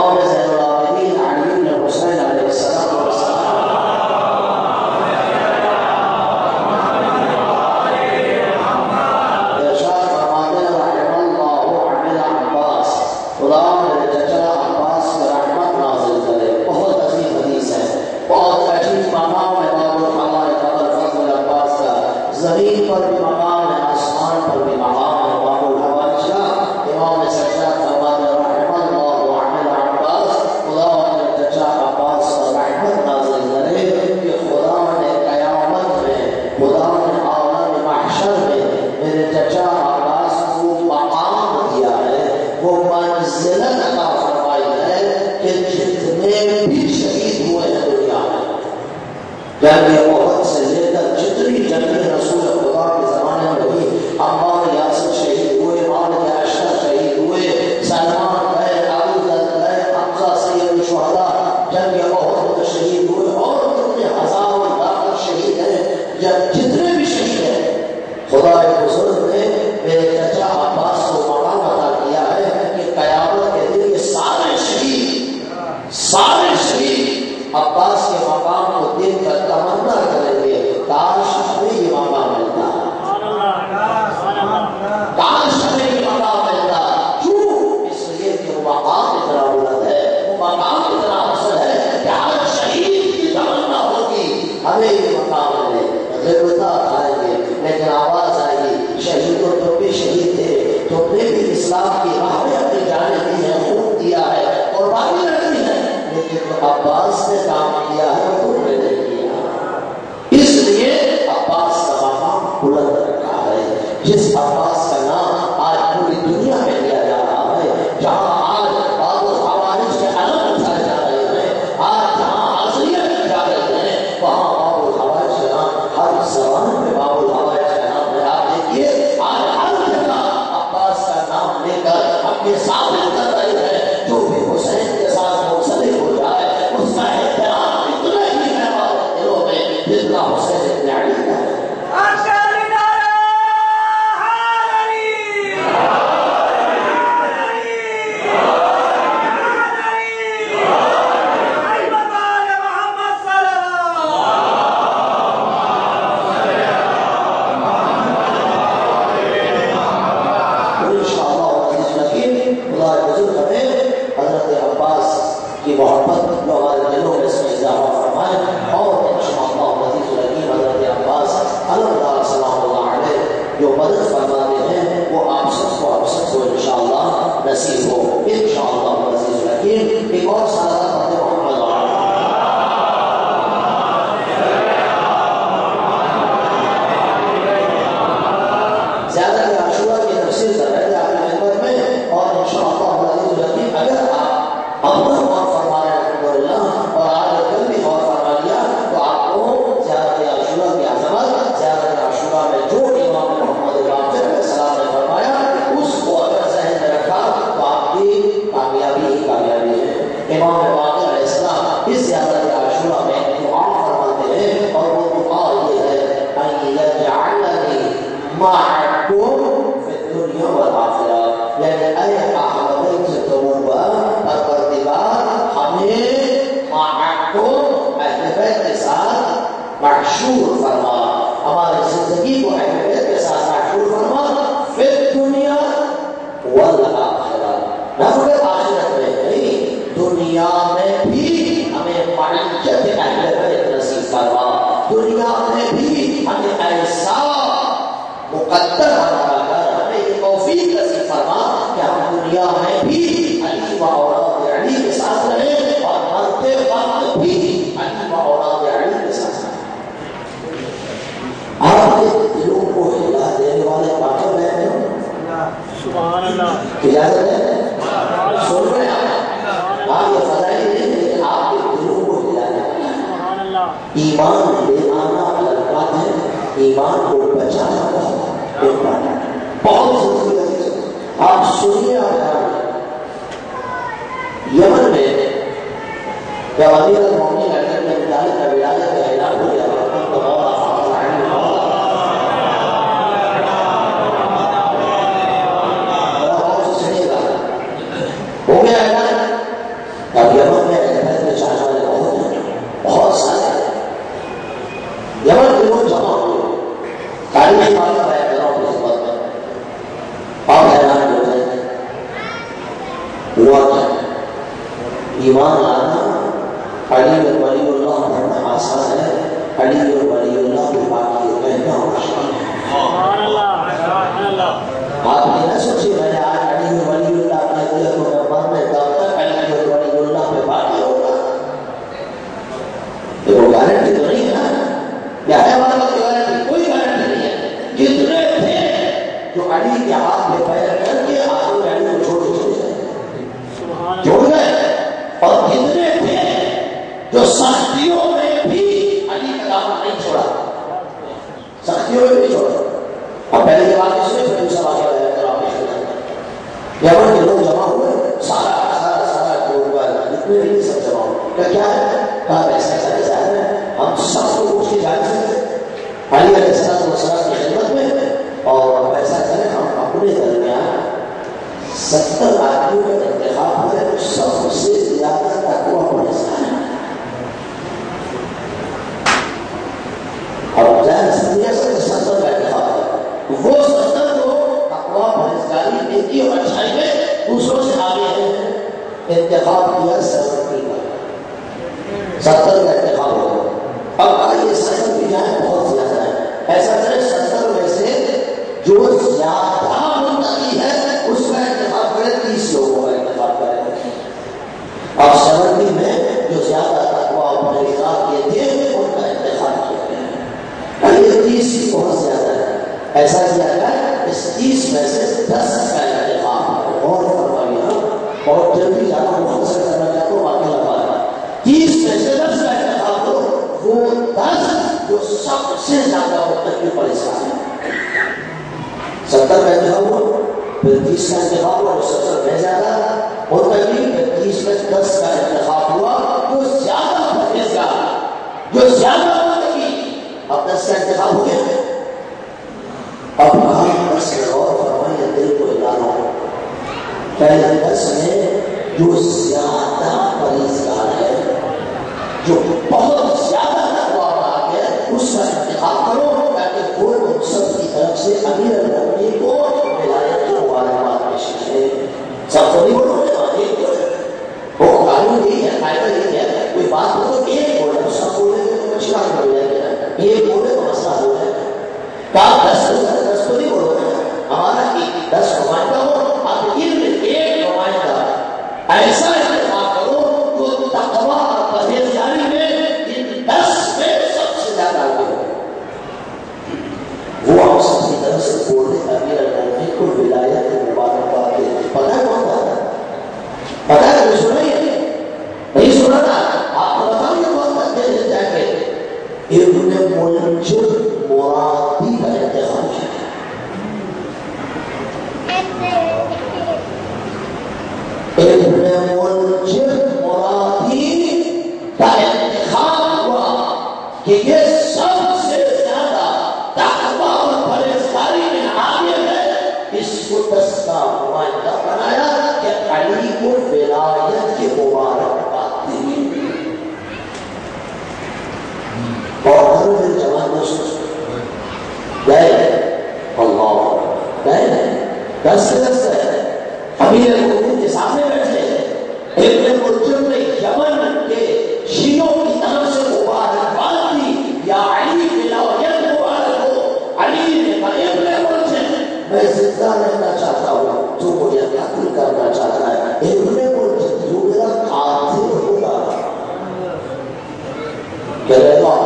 امام زین العابدین علی بن حسین علیہ السلام ارشاد فرماتے ہیں رحم اللہ عن عباس، خدا میرے چچا عباس پر رحمت نازل کرے. بہت عظیم حدیث ہے، بہت عجیب مقام ہے باب الحوائج قبل فضل عباس کا. زمین پر بھی مقام ہے، آسمان پر بھی مقام ہے باب الحوائج کا. امام سجاد فرماتے ہیں رحم اللہ عن عباس، خدا میرے چچا عباس پر رحمت نازل کرے کہ خدا نے قیامت میں، خدا نے عالم محشر میں میرے چچا عباس کو مقام دیا ہے، وہ منزلت عطا فرمائی ہے کہ جتنے بھی شہید ہوئے ہیں دنیا میں، جنگ احد سے لے کر جتنی جنگیں رسول خدا کے زمانے میں ہوئی، عمار یاسر شہید ہوئے، مالک اشرف شہید ہوئے، سلمان گئے، ابو ذر گئے، حمزہ سید الشہداء جنگ احد میں شہید ہوئے، اور کتنے ہزاروں لاکھ شہید ہیں. جب جتنے بھی شہید ہیں خدا بزرگ نے میرے چچا عباس کو مقام عطا کیا ہے کہ قیامت کے دن یہ سارے شہید عباس کے مقام کو دیکھ کر تمنا کریں گے کاش ہمیں یہ مقام ملتا، کاش ہمیں یہ مقام ملتا. کیوں؟ اس لیے کہ وہ مقام اتنا بلند ہے، وہ مقام اتنا افضل ہے کہ ہر شہید کی تمنا ہوگی ہمیں یہ مقام ملے. غربتہ کھائیں گے لیکن آواز آئے گی شہیدوں تم بھی شہید تھے، تم نے بھی اسلام کی راہ میں اپنی جانیں دی ہے، خون دیا ہے، قربانی رکھی ہے، لیکن جو عباس نے کام کیا ہے وہ تم نے نہیں کیا. اس لیے عباس کا مقام بلند رکھا ہے. جس عباس کا نام آج پوری دنیا میں لیا جا رہا ہے، جہاں آج باب الحوائج کے علم اٹھائے جا رہے ہیں، آج جہاں عصریت کی جا رہے ہیں، وہاں باب الحوائج کا نام ہر زبان میں باب الحوائج کا نام ہے. آپ دیکھیے آج ہر جگہ عباس کا نام لے کر ہم یہ ثابت کر رہے ہیں جو بھی حسین کے ساتھ منسلک ہو جائے اس کا احترام اتنا ہی ہے ہمارے دلوں میں جتنا حسین ابن علی کا ہے. محبت جو ہمارے دلوں میں اس میں اضافہ فرمائے، اور انشاءاللہ العزیز الحکیم حضرت عباس علمدار سلام اللہ علیہ جو مدد فرماتے ہیں وہ آپ سب کو انشاءاللہ نصیب ہو انشاءاللہ العزیز الحکیم. ایک اور سالہ پڑھتے محمد زیادہ عاشورہ کی تفسیر کر رہے تھے آپ کے ممبر میں، اور انشاءاللہ العزیز الحکیم اگر آپ اپنا غور فرمائے اور آج کل بھی غور فرما لیا تو آپ کو زیارت عاشورہ کی عظمت، زیارت عاشورہ میں جو امام محمد باقر علیہ السلام نے فرمایا اس کو اگر ذہن میں رکھا تو آپ کی کامیابی ہی کامیابی ہے. امام باقر علیہ السلام اس زیارت عاشورہ میں دعا فرماتے ہیں، اور وہ دعا یہ ہے ان یجعلنی معکم فی الدنیا والآخرہ، یعنی اے اہل بیت طوبہ پروردگار ہمیں معکم اہل بیت کے ساتھ محشور فرما، ہماری زندگی کو اہل بیت کے ساتھ محشور فرما فی الدنیا والآخرہ، نہ صرف آخرت میں نہیں دنیا میں بھی ہمیں معیشت اہل بیت نصیب فرما، دنیا میں بھی ہمیں ایسا مقدر بنا کر ہمیں یہ توفیق نصیب فرما کہ ہم دنیا میں بھی علی و اولاد علی کے ساتھ رہیں اور مرتے وقت بھی علی و اولاد علی کے ساتھ رہیں. آپ کے دلوں کو ہلا دینے والے پاکر رہے ہیں. سبحان اللہ. اجازت ہے سن رہے ہیں آپ یہ فضائل نہیں لیکن آپ کے دلوں کو ہلا دینا. ایمان لے آنا الگ بات ہے، ایمان کو بچانا بہت ضروری ہے. آپ سنیے یمن میں جب امیر المومنین علی بن ابی طالب کا ولایت کا اعلان ہو گیا ہو گیا اعلان ایمان لانا علی اور ولی اللہ پڑھنا آسان ہے، علی اور ولی اللہ کے باقی کہنا آسان ہے۔ سبحان اللہ۔ آپ یہ نہ سوچیے میں نے آج علی اور ولی اللہ اپنے دل کو میں مرنے کب تک علی اور ولی اللہ پہ باقی ہوگا، یہ وہ گارنٹی تو نہیں ہے نا، یا ہے والا کی گارنٹی؟ کوئی گارنٹی نہیں ہے۔ جتنے تھے جو علی کے ہاتھ میں پیر کر کے آگے علی کو چھوڑ گئے، چھوڑ گئے، اور کتنے تھے جو سختیوں میں بھی علی کا دامن نہیں چھوڑا، سختیوں میں بھی چھوڑا۔ اب پہلے کے واقعے سے پھر دوسرا واقعہ ہے یمن کے لوگ جمع ہوئے، سارا جتنے بھی سب جمع ہوئے، کیا ہے؟ کہا ایسا ہے ہم سب کو اس کی جانب سے علی علیہ السلام کی خدمت میں، اور ایسا کریں ہم اپنے درمیان 70 آدمیوں کا انتخاب کریں تو سب سے زیادہ تقویٰ پرہیزگار ہے۔ اور ظاہر سمجھے سے 70 کا انتخاب ہے، وہ 70 کو تقویٰ پرہیزگاری نیکی اور اچھائی میں دوسروں سے آگے ہیں، انتخاب کیا 70 کا، 70 کا انتخاب ہو گیا۔ اب آئیے 70 کی جائیں بہت زیادہ ہے، ایسا کریں 70 میں سے جو زیادہ منتقی ہے اس کا انتخاب کریں، 30 لوگوں کا انتخاب کریں۔ اور 70 میں جو زیادہ تقویٰ اور پرہیزگار کے تھے ان کا انتخاب کیا گیا۔ یہ 30 ہی بہت زیادہ ہے، ایسا کیا گیا اس 30 میں سے 10 کا انتخاب اور فرمائیے، اور جلدی زیادہ مختصر کرنا چاہتا ہوں واقعہ لگانا، 30 میں سے 10 کا انتخاب کرو، وہ 10 جو سب سے زیادہ متقی پرہیزگار ہیں۔ 70 کا انتخاب ہوا، پھر 30 کا انتخاب ہوا، 70 میں زیادہ متقی، پھر 30 میں 10 کا انتخاب ہوا، جو زیادہ پرہیزگار، جو زیادہ متقی، اب 10 کا انتخاب ہو گیا۔ اب کہاں 10 میں غور فرمائیے، دل کو ہلانا، پہلے 10 میں جو زیادہ پرہیزگار ہے، جو بہت زیادہ تقویٰ والا ہے، اس کا انتخاب کرو تاکہ وہ سب کی طرف سے امیر المومنین کو ولایت کی مبارکباد پیش کرے۔ سب کو نہیں بولو وہ قانون یہی ہے، قاعدہ یہی ہے، کوئی بات ہو تو ایک بولے، سب بولے تو مشکل ہو جائے گا، ایک بولے تو مسئلہ ہو جائے گا۔ کہا 10 کو نہیں بولو، ہمارا 10 نمائندہ ہو، آپ ان میں ایک نمائندہ ایسا انتخاب کرو جو تقویٰ اور پرہیزگاری میں ان 10 میں سب سے زیادہ آگے ہو۔ وہ آپ سب کی طرف سے بولے امیر المومنین کو ولایت کی مبارکباد دے۔ پتہ ہے کون تھا؟ پتہ ہے کوئی سنا نہیں سنا تھا؟ آپ کو بتاؤ یہ کون تھا؟ دے جائیں گے ابن ملجم مرادی کا انتخاب کیا۔ ابن ملجم مرادی کا انتخاب ہوا کہ یہ سب سے زیادہ تقویٰ اور پرہیزگاری میں آگے ہے، اس کو 10 کا نمائندہ بنایا کہ علی کو ولایت کی مبارکباد دی۔ اور میرے جوان دوست گئے اللہ گئے 10 سے 10 ہے، امیر المومنین کے سامنے بیٹھے، ابن ملجم نے یمن کے شیعوں کی طرف سے مبارکباد دی، یا علی ولایت مبارک ہو۔ علی نے کہا ابن ملجم میں زندہ رہنا چاہتا ہوں، تو مجھے قتل کرنا چاہتا ہے، ابن ملجم جو میرا قاتل ہوگا کہ رہے گا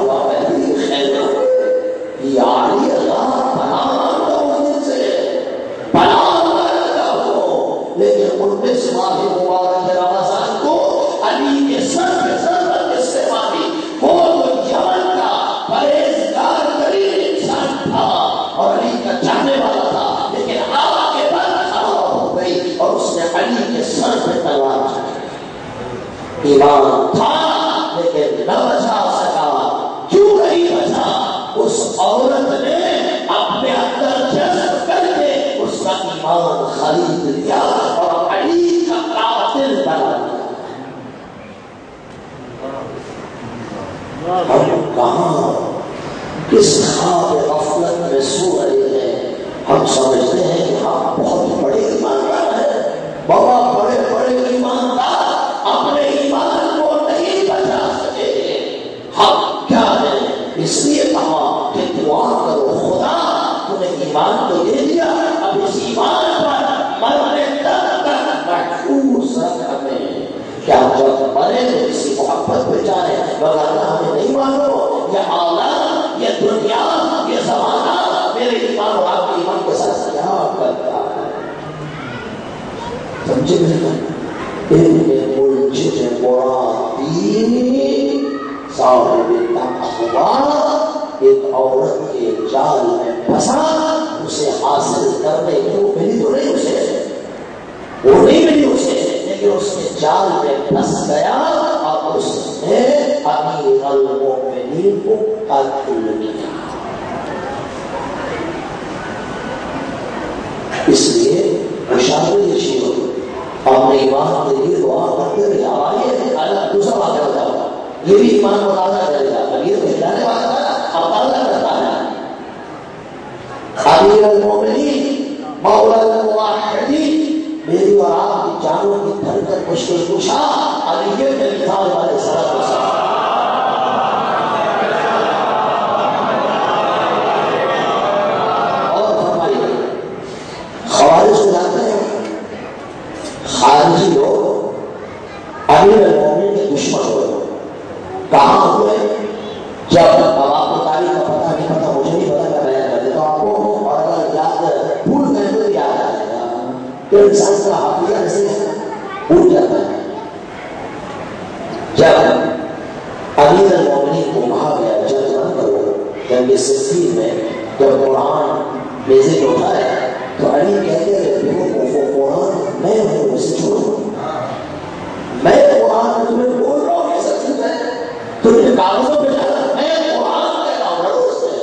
یا علی اللہ پناہ مانگتا ہوں اس دن سے، پناہ مانگتا ہوں، لیکن 19 ماہ مبارک رمضان کو علی کے سر پہ ضربت کس سے ماری؟ وہ تو یمن کا پرہیزگار ترین انسان تھا اور علی کا چاہنے والا تھا، لیکن ہوا کے بعد خراب ہو گئی اور اس نے علی کے سر پہ تلوار چلائی۔ ایمان تھا لیکن نہ بچا سکا۔ کیوں نہیں بچا؟ اس عورت نے اپنے اندر جذب کر کے اس کا ایمان خرید لیا اور علی کا قاتل بنا دیا۔ ہم کہاں کس خواب غفلت میں سو رہے ہیں؟ ہم سمجھتے ہیں کہ ہم بہت بڑے ایماندار ہیں، بابا بڑے بڑے ایماندار اپنے مرے تو اسی محبت پہ جائیں، وگرنہ ہمیں نہیں معلوم یہ اولاد، یہ دنیا، یہ زمانہ میرے ایمان اور آپ کے ایمان کے ساتھ کیا کرتا ہے۔ سمجھے میرے علم ملجد مرادی صاحب تقویٰ ایک عورت کے جال میں پھنسا، اسے حاصل کرنے میں وہ ملی تو نہیں اسے، وہ نہیں ملی اسے، لیکن اس کے جال میں پھنس گیا اور اس نے امیر المومنین کو قتل کیا۔ اس لیے مشاہدہ یہ چیز ہوگی اپنے ایمان کے لیے دعا کرتے رہے، آئیے اللہ دوسرا واقعہ ہوتا ہوگا، یہ بھی ایمان کو تازہ کرے گا، امیر کو ہلانے والا تھا اب تازہ کرتا ہے۔ امیر المومنین مولا الموحدین، میری اور آپ کی جانوں کی دھڑکن مشکل کشا علی بن ابی طالب علیہ السلام۔ اور فرمائیے خوارج کو جانتے ہیں، خارجی لوگ امیر المومنین کے دشمن ہوئے، کہاں ہوئے؟ جب اب آپ کو تاریخ کا پتہ نہیں پتا، مجھے نہیں پتا، میں بیان کر دیتا ہوں آپ کو، اور اگر یاد بھول گئے تو یاد آ جائے گا، تو انسان کا حافظہ ایسے بھول جاتا ہے۔ جب امیر المومنین کو کہا گیا جنگ نہ کرو، جنگ صفین میں جب قرآن میزے کو اٹھائے تو علی کہتے رہے وہ قرآن میں ہوں، اسے چھوڑو، میں قرآن تمہیں بول رہا ہوں، یہ سب چیز ہے تمہیں کاغذوں پہ جانا، میں قرآن کہہ رہا ہوں، لڑو اس سے۔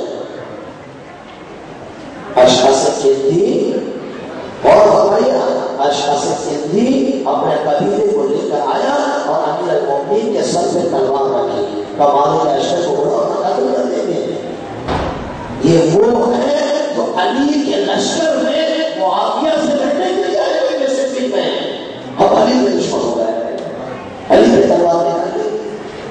اشخاص کندی اور فرمایا اشخاص کندی اپنے قبیلے کو لے کر آیا اور امیر المومنین کے سر پہ تلوار رکھی، کمال اشرف کو بڑا قتل کر دیں گے۔ یہ وہ ہے جو علی کے لشکر میں معاویہ سے لڑنے کے لیے آئے ہوئے صفین میں، اب علی کے دشمن ہو گئے، علی پہ تلوار نکال دی۔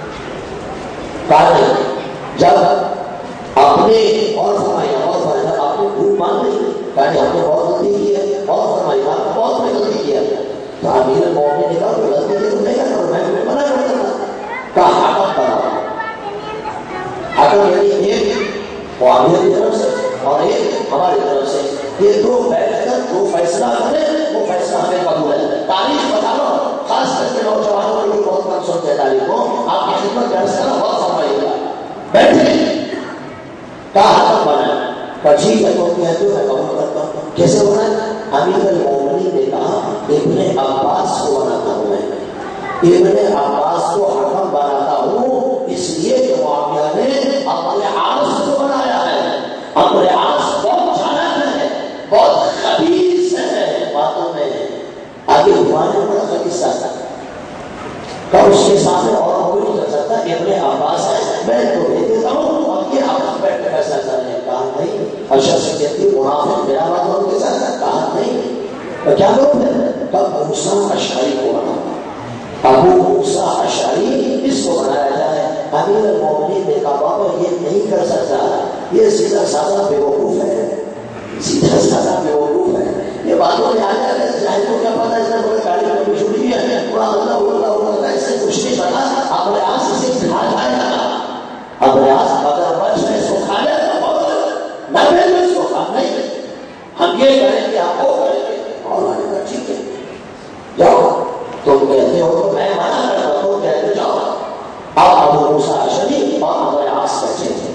کہا جب اپنے اور فرمایا آپ نے بھول مان لی، کہا آپ نے بہت غلطی کی ہے، اور فرمایا آپ نے بہت بڑی غلطی کیا، تو امیر المومنین نے کہا کہ غلطی کی تو نہیں کرتا، میں منع کرتا تھا، کہا حکم بنا، حکم یعنی ایک معاویہ کی طرف سے اور ایک ہماری طرف سے، یہ دو بیٹھ کر جو فیصلہ کریں وہ فیصلہ ہمیں قبول ہے۔ تاریخ بتا رہا ہوں، خاص کر کے نوجوانوں کے لیے بہت کم سنتے ہیں تاریخ کو، آپ کی خدمت کا رسالہ بہت فرمائیے گا۔ بیٹھے کہا حکم بنا، ٹھیک ہے تو کہتے ہو میں قبول کرتا ہوں۔ کیسے بنا؟ امیر المومنین نے کہا ابن عباس کو بناتا ہوں، میں ابن عباس کو حکم بناتا ہوں، اس لیے کہ معاویہ نے اپنے عاص کو بنایا ہے، اپنے عاص بہت چالاک ہے، بہت خبیث ہے باتوں میں، آگے ہمارے بڑا خبیث تھا، کہ اس کے سامنے اور کوئی نہیں کر سکتا، ابن عباس ہے، میں تو دے دیتا ہوں، اور یہ آپس بیٹھ کے فیصلہ کر رہے ہیں۔ کہا نہیں، اشرف سے کہتی منافق میرا بات ان کے ساتھ، کہا نہیں، تو کیا کروں پھر؟ ابو موسیٰ اشعری کو بنا، ابو موسیٰ اشعری اس کو بنایا جائے۔ امیر المومنین نے کہا بابا یہ نہیں کر سکتا، یہ سیدھا سادہ بیوقوف ہے، سیدھا سادہ بیوقوف ہے، یہ باتوں میں آ جاتا ہے، جاہل کو کیا پتا اس نے بڑے گاڑی میں چھوڑی ہے، پورا اللہ ایسے کچھ نہیں پتا، اپنے آس سے کھا جائے گا، اپنے آس اگر بچ میں اس کو کھا جائے گا، نہ پھر میں اس کو کھا نہیں، ہم یہ کریں گے آپ کو کریں گے، اور آنے کا ٹھیک ہے جاؤ، تم کہتے ہو تو میں منع کرتا ہوں، کہتے جاؤ۔ آپ ابو موسیٰ اشعری اور اپنے آس بیٹھے تھے،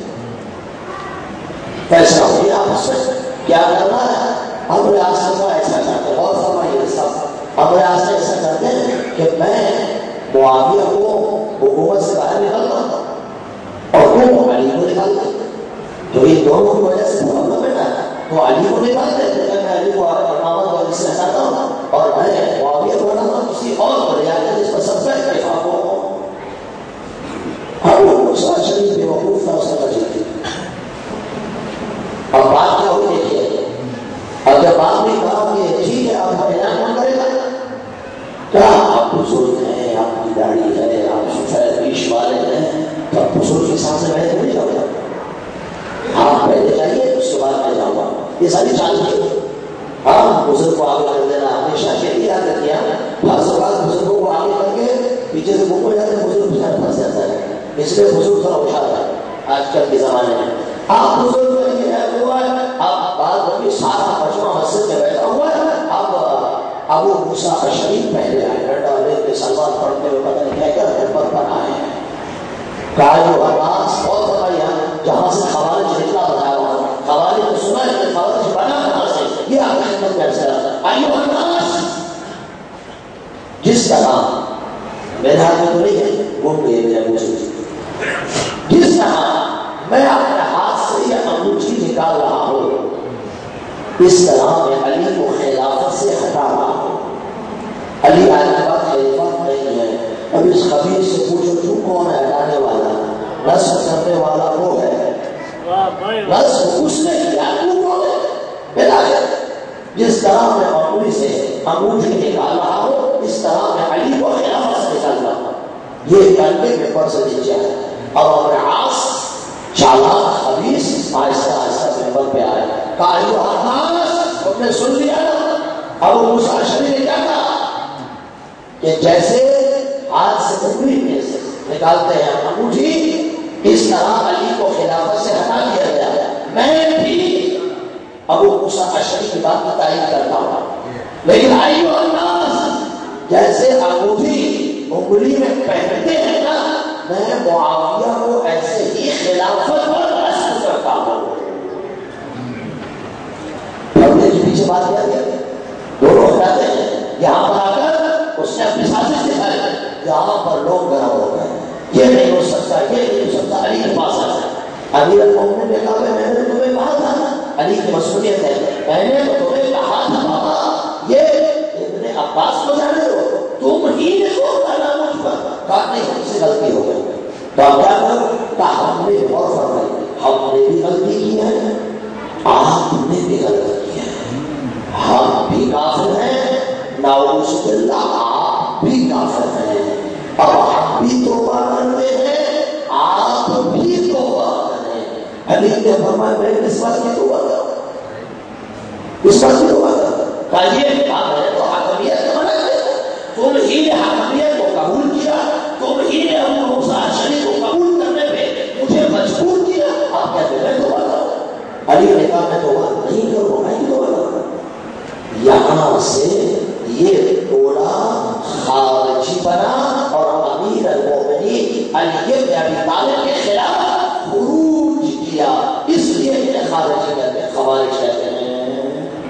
فیصلہ ہو گیا آپس میں کیا کرنا ہے، اپنے آس کو ایسا کرتے، اور فرمائیے سب اپنے آس سے ایسا کرتے ہیں کہ میں معاویہ کو حکومت سے باہر نکالتا ہوں اور وہ علی کو نکالتا ہوں، تو یہ دونوں کی وجہ سے معاملہ بیٹا ہے، تو علی کو نکالتے ہیں، میں علی کو امامت کو علی سے ہٹاتا ہوں اور میں معاویہ کو بناتا ہوں کسی اور کو لے آتا جس پر سب کا اتفاق ہو۔ ابو موسیٰ اشعری بیوقوف تھا، اس نے کہا جی اب بات کیا ہوئی دیکھیے، اور جب آپ نے کہا کہ ٹھیک ہے آپ ہمیں اعلان کون کرے گا، کیا آپ بزرگ ہیں، آپ کی داڑھی ہے، آپ شفاعت پیش والے ہیں، تو آپ بزرگ کے ساتھ سے بیٹھے نہیں جاؤ گے، آپ پہلے جائیے اس کے بعد میں جاؤں گا، یہ ساری چال کی ہاں بزرگ کو آگے کر دینا ہمیشہ شہری یاد رکھیے، ہر سوال بزرگوں کو آگے کر کے پیچھے سے لیے وہ ہو جاتے ہیں بزرگ پھنس جاتا ہے، اس لیے بزرگ تھوڑا ہوشیار ہے آج کل کے زمانے میں. آپ بزرگ نہیں ہے ہوا ہے، اب بعد میں سارا مجمع مسجد میں بیٹھا ہوا ہے. اب ابو موسیٰ اشعری پہلے آئے ڈنڈا لے کے سلوات پڑھتے ہوئے پتہ نہیں کیا کیا ممبر پر آئے ہیں. کہا جو آواز بہت فرمایا جہاں سے خوارج نکلا بتایا وہاں خوارج کو سنا ہے کہ خوارج بنا کہاں سے، یہ آپ کی خدمت میں عرض کرا ایھا الناس. جس طرح میرے ہاتھ میں تو نہیں ہے گھوم گئے میرے منہ سے، جس طرح میں اپنے ہاتھ سے یہ انگوٹھی نکال رہا ہوں اس طرح میں علی کو خلافت سے ہٹا رہا ہوں. علی آج کے بعد خلیفہ نہیں ہے. اب اس خبیث سے پوچھو تو کون ہے ہٹانے والا؟ نصب کرنے والا وہ ہے، نصب اس نے کیا تو کون ہے؟ بلاخر جس طرح میں انگوٹھی سے انگوٹھی نکال رہا ہوں اس طرح میں علی کو خلافت سے نکال رہا ہوں. یہ کرنے میں پر سے نیچے ہے. اب اپنے عاص چالاک خبیث آہستہ آہستہ ممبر پہ آئے. کہا ایھا الناس، تم نے سن لیا نا ابو موسیٰ اشعری نے کیا کہا کہ جیسے ہاتھ سے انگلی میں سے نکالتے ہیں انگوٹھی اس طرح علی کو خلافت سے ہٹا دیا گیا. میں بھی ابو موسیٰ اشعری کی بات کی تائید کرتا ہوں، لیکن ایھا الناس جیسے انگوٹھی انگلی میں پہنتے ہیں نا میں معاویہ کو ایسے ہی خلافت پر نصب کرتا ہوں. پیچھے بات کیا گیا دونوں ہٹاتے ہیں. یہاں پر آ کر اس نے اپنی سازش دکھائی، یہاں پر لوگ گرم ہو گئے. یہ نہیں ہو سکتا، یہ نہیں ہو سکتا. علی کے پاس آیا. امیر المومنین نے کہا میں نے تمہیں کہا تھا، علی کی مسئولیت ہے، میں نے تو تمہیں کہا تھا بابا یہ ابن عباس کو جانے دو، تم ہی نے تو کہا مجھ پر. کہا نہیں ہم سے غلطی ہو گئی. تو اب کیا کرو؟ کہا ہم نے غور فرمائی ہم نے بھی غلطی کی ہے، آپ نے بھی غلطی کی ہے، ہم بھی کافر ہیں، نعوذ باللہ آپ بھی کافر ہیں. اب ہم بھی توبہ کرتے ہیں، آپ بھی توبہ کریں. علی نے فرمایا میں اس بات کی توبہ کروں، اس بات کی توبہ کروں. کہا یہ کام ہے تو حاکمیت کا منع ہے، تم ہی نے حاکمیت کو قبول کیا، تم ہی نے ابو موسیٰ اشعری کو قبول کرنے پہ مجھے مجبور کیا، آپ کہتے ہیں میں توبہ کروں. علی نے کہا میں توبہ نہیں کروں، میں توبہ کروں. یہاں سے یہ ٹولہ خارجی بنا اور امیر المومنین علی بن ابی طالب کے خلاف خروج کیا، اس لیے انہیں خارجی کہتے ہیں، خوارج کہتے ہیں.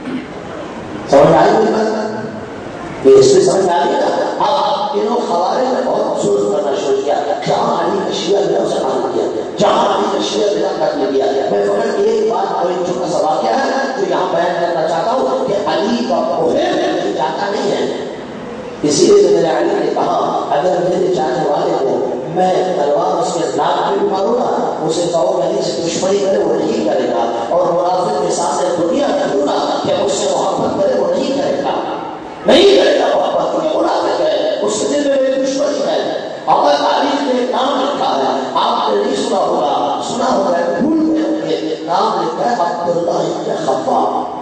سمجھ آئی میری بات؟ یہ اس میں سمجھ آ گیا. اب انہوں خوارج نے بہت افسوس کرنا شروع کیا، جہاں علی کا شیعہ بلا اسے مان کیا، جہاں علی کا شیعہ بلا قتل کیا. میں فقط ایک بات اور ایک چھوٹا سا واقعہ ہے جو یہاں بیان کرنا چاہتا ہوں کہ علی کا محب کہیں جاتا نہیں ہے. اسی لیے میرے علی نے کہا اگر میرے چاہنے والے کو میں تلوار اس کے ناک پہ ماروں گا، اسے کہو کہ علی سے دشمنی کرے وہ نہیں کرے گا، اور منافق کے سامنے دنیا میں دوں گا کہ مجھ سے محبت کرے وہ نہیں کرے گا، نہیں کرے گا محبت، کیونکہ منافق ہے، اس کے دل میں میری دشمنی ہے. اور تاریخ میں نام لکھا ہے، آپ نے نہیں سنا ہوگا، سنا ہوگا بھول گئے، نام لکھا ہے عبداللہ ابن خباب.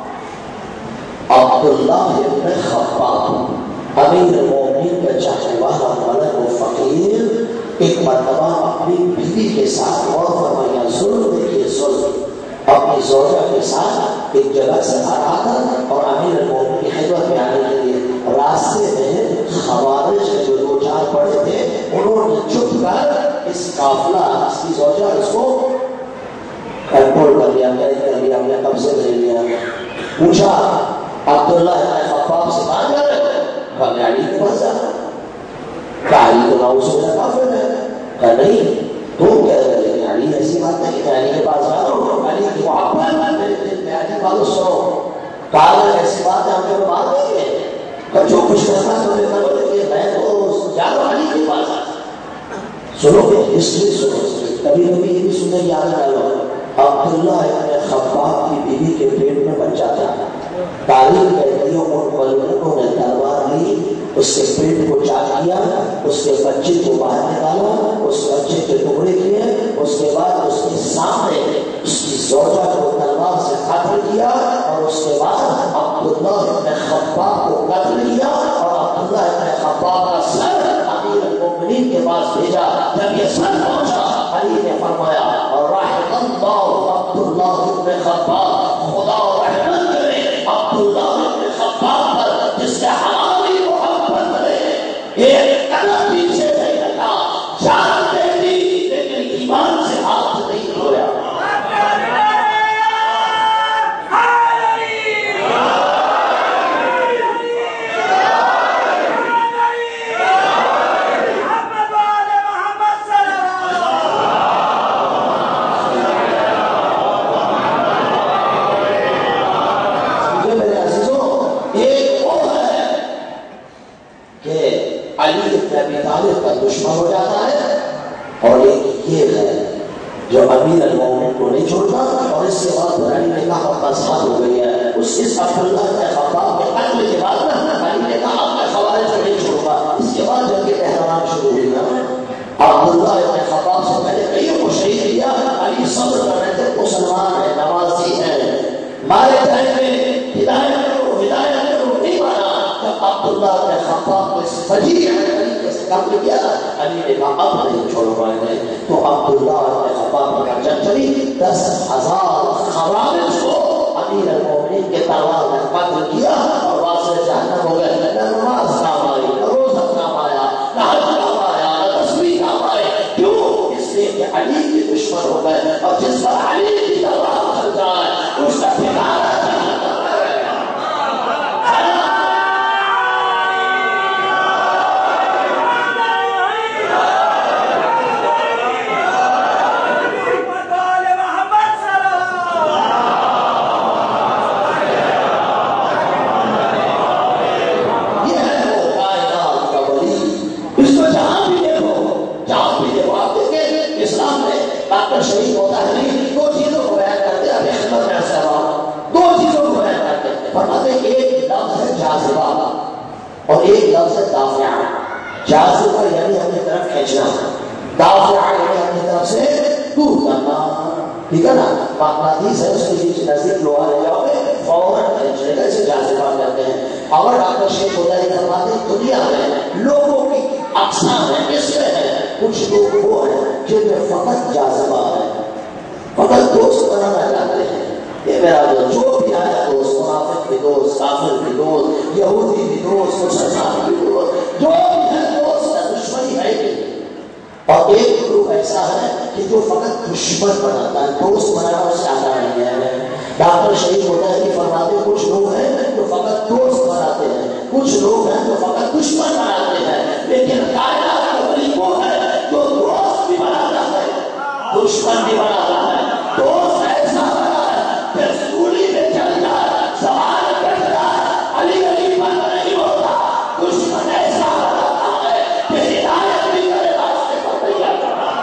عبداللہ ابن خباب امیر المومنین کا چاہنے والا ملک و فقیر ایک مرتبہ اپنی بیوی کے ساتھ غور فرمایا، ظلم دیکھیے ظلم، اپنی زوجہ کے ساتھ ایک جگہ سے آ رہا تھا اور امیر المومنین کی خدمت میں آنے کے لیے راستے میں خوارج کے جو دو چار پڑے تھے انہوں نے چپ کر اس قافلہ اس کی زوجہ اس کو کنٹرول کر لیا، قید کر لیا، اپنے قبضے میں لے لیا. پوچھا عبداللہ ابن خباب سے کہاں جا رہے ہو؟ کہا میں علی کے پاس جا رہا ہوں. کہا علی تو نعوذ باللہ کافر ہے. کہا نہیں تم کہہ رہے لیکن علی ایسی بات نہیں، میں علی کے پاس جا رہا ہوں، علی کی محبت میرے دل میں، علی بات سنو. کہا اگر ایسی بات ہے ہم تمہیں بات نہیں ہے، کہ جو کچھ کرنا تمہیں کرو، لیکن میں تو جا رہا ہوں علی کے پاس. سنو گے ہسٹری سنو، کبھی کبھی یہ بھی سننے کی عادت ہے. عبداللہ ابن خباب کی بیوی کے پیٹ میں بچہ تھا. تاریخ کہتی ہے ان ملکوں نے تلوار لی، اس کے پیٹ کو چاک کیا، اس کے بچے کو باہر نکالا، اس بچے کے ٹکڑے کیے، اس کے بعد اس کے سامنے اس کی زوجہ کو تلوار سے قتل کیا، اور اس کے بعد عبداللہ ابن خباب کو قتل کیا، اور عبداللہ ابن خباب کا سر امیر المومنین پاس بھیجا. جب یہ سر پہنچا علی نے فرمایا رحم اللہ عبداللہ بن خباب، خدا رحمت کرے عبداللہ بن خباب پر جس کے ہماری محبت کرے. ایک قدم پیچھے نہیں رکھا، جان دے دی لیکن ایمان سے ہاتھ نہیں دھویا. دشمن ہو جاتا ہے، اور ایک یہ ہے جو امیر المومنین کو نہیں چھوڑتا. اور اس کے بعد علی نے کہا بس حد ہو گئی ہے. اس عبداللہ کے خباب کے قتل کے بعد علی نے کہا اب میں خوارج کو نہیں چھوڑوں گا. اس کے بعد جنگ تہران شروع ہوئی نا. عبداللہ ابن خباب سے پہلے کئیوں کو شہید کیا. علی صبر کر رہے تھے، مسلمان ہے، نمازی ہے، مارے جائیں گے، ہدایت کرو ہدایت کرو، نہیں مانا. جب عبداللہ ابن خباب کو اس فجیع قتل کیا علی نے کہا اب نہیں چھوڑو گے. تو عبداللہ ابن خباب کا جنگ چلی. 10,000 خوارج کو امیر المومنین کے تلوار میں قتل کیا اور واسطے جہنم ہو گئے. نہ نماز کام آئی، نہ روزہ کام آیا، نہ حج کام آیا، نہ تسبیح کام آئے. کیوں؟ اس لیے کہ علی کے دشمن ہو گئے. اور جس پر علی کی تلوار چل جائے اس کا ٹھکانہ شہید ہوتا ہے. نہیں، دو چیزوں کو بیان کرتے ہیں خدمت میں سوال. دو چیزوں کو بیان کرتے ہیں. فرماتے ہیں ایک لفظ ہے جاذبہ اور ایک لفظ ہے دافعہ. جاذبہ یعنی اپنی طرف کھینچنا، دافعہ یعنی اپنی طرف سے دور کرنا. ٹھیک ہے نا؟ مقناطیس ہے، اس کے بیچ نزدیک لوہا لے جاؤ گے فوراً کھینچنے کا، اسے جاذبہ کہتے ہیں. اور ڈاکٹر شیخ خدائی فرماتے ہیں دنیا میں لوگوں کی اقسام ہے، اس میں ہے کچھ لوگ وہ ہیں جن میں فقط جاذبہ ہے، فقط دوست بنانا چاہتے ہیں. یہ میرا جو بھی آیا دوست، منافق بھی دوست، کافر بھی دوست، یہودی بھی دوست، مسلمان بھی دوست، جو بھی ہے دوست ہے، دشمنی ہے نہیں. اور ایک گروپ ایسا ہے کہ جو فقط دشمن بناتا ہے، دوست بنانا اس سے آتا نہیں ہے. ڈاکٹر شہید ہوتا ہے کہ فرماتے کچھ لوگ ہیں جو فقط دوست بناتے ہیں، کچھ لوگ ہیں جو فقط دشمن بناتے ہیں. لیکن کائنات کا ولی وہ ہے جو دوست بھی بناتا ہے، دشمن بھی بناتا ہے. دوست ایسا بنا ہے کہ سولی میں چل جائے، سوال کرتا ہے، علی علی بند نہیں ہوتا. دشمن ایسا بناتا ہے کہ ہدایت بھی کرے، راستے پر تیار کرتا ہے.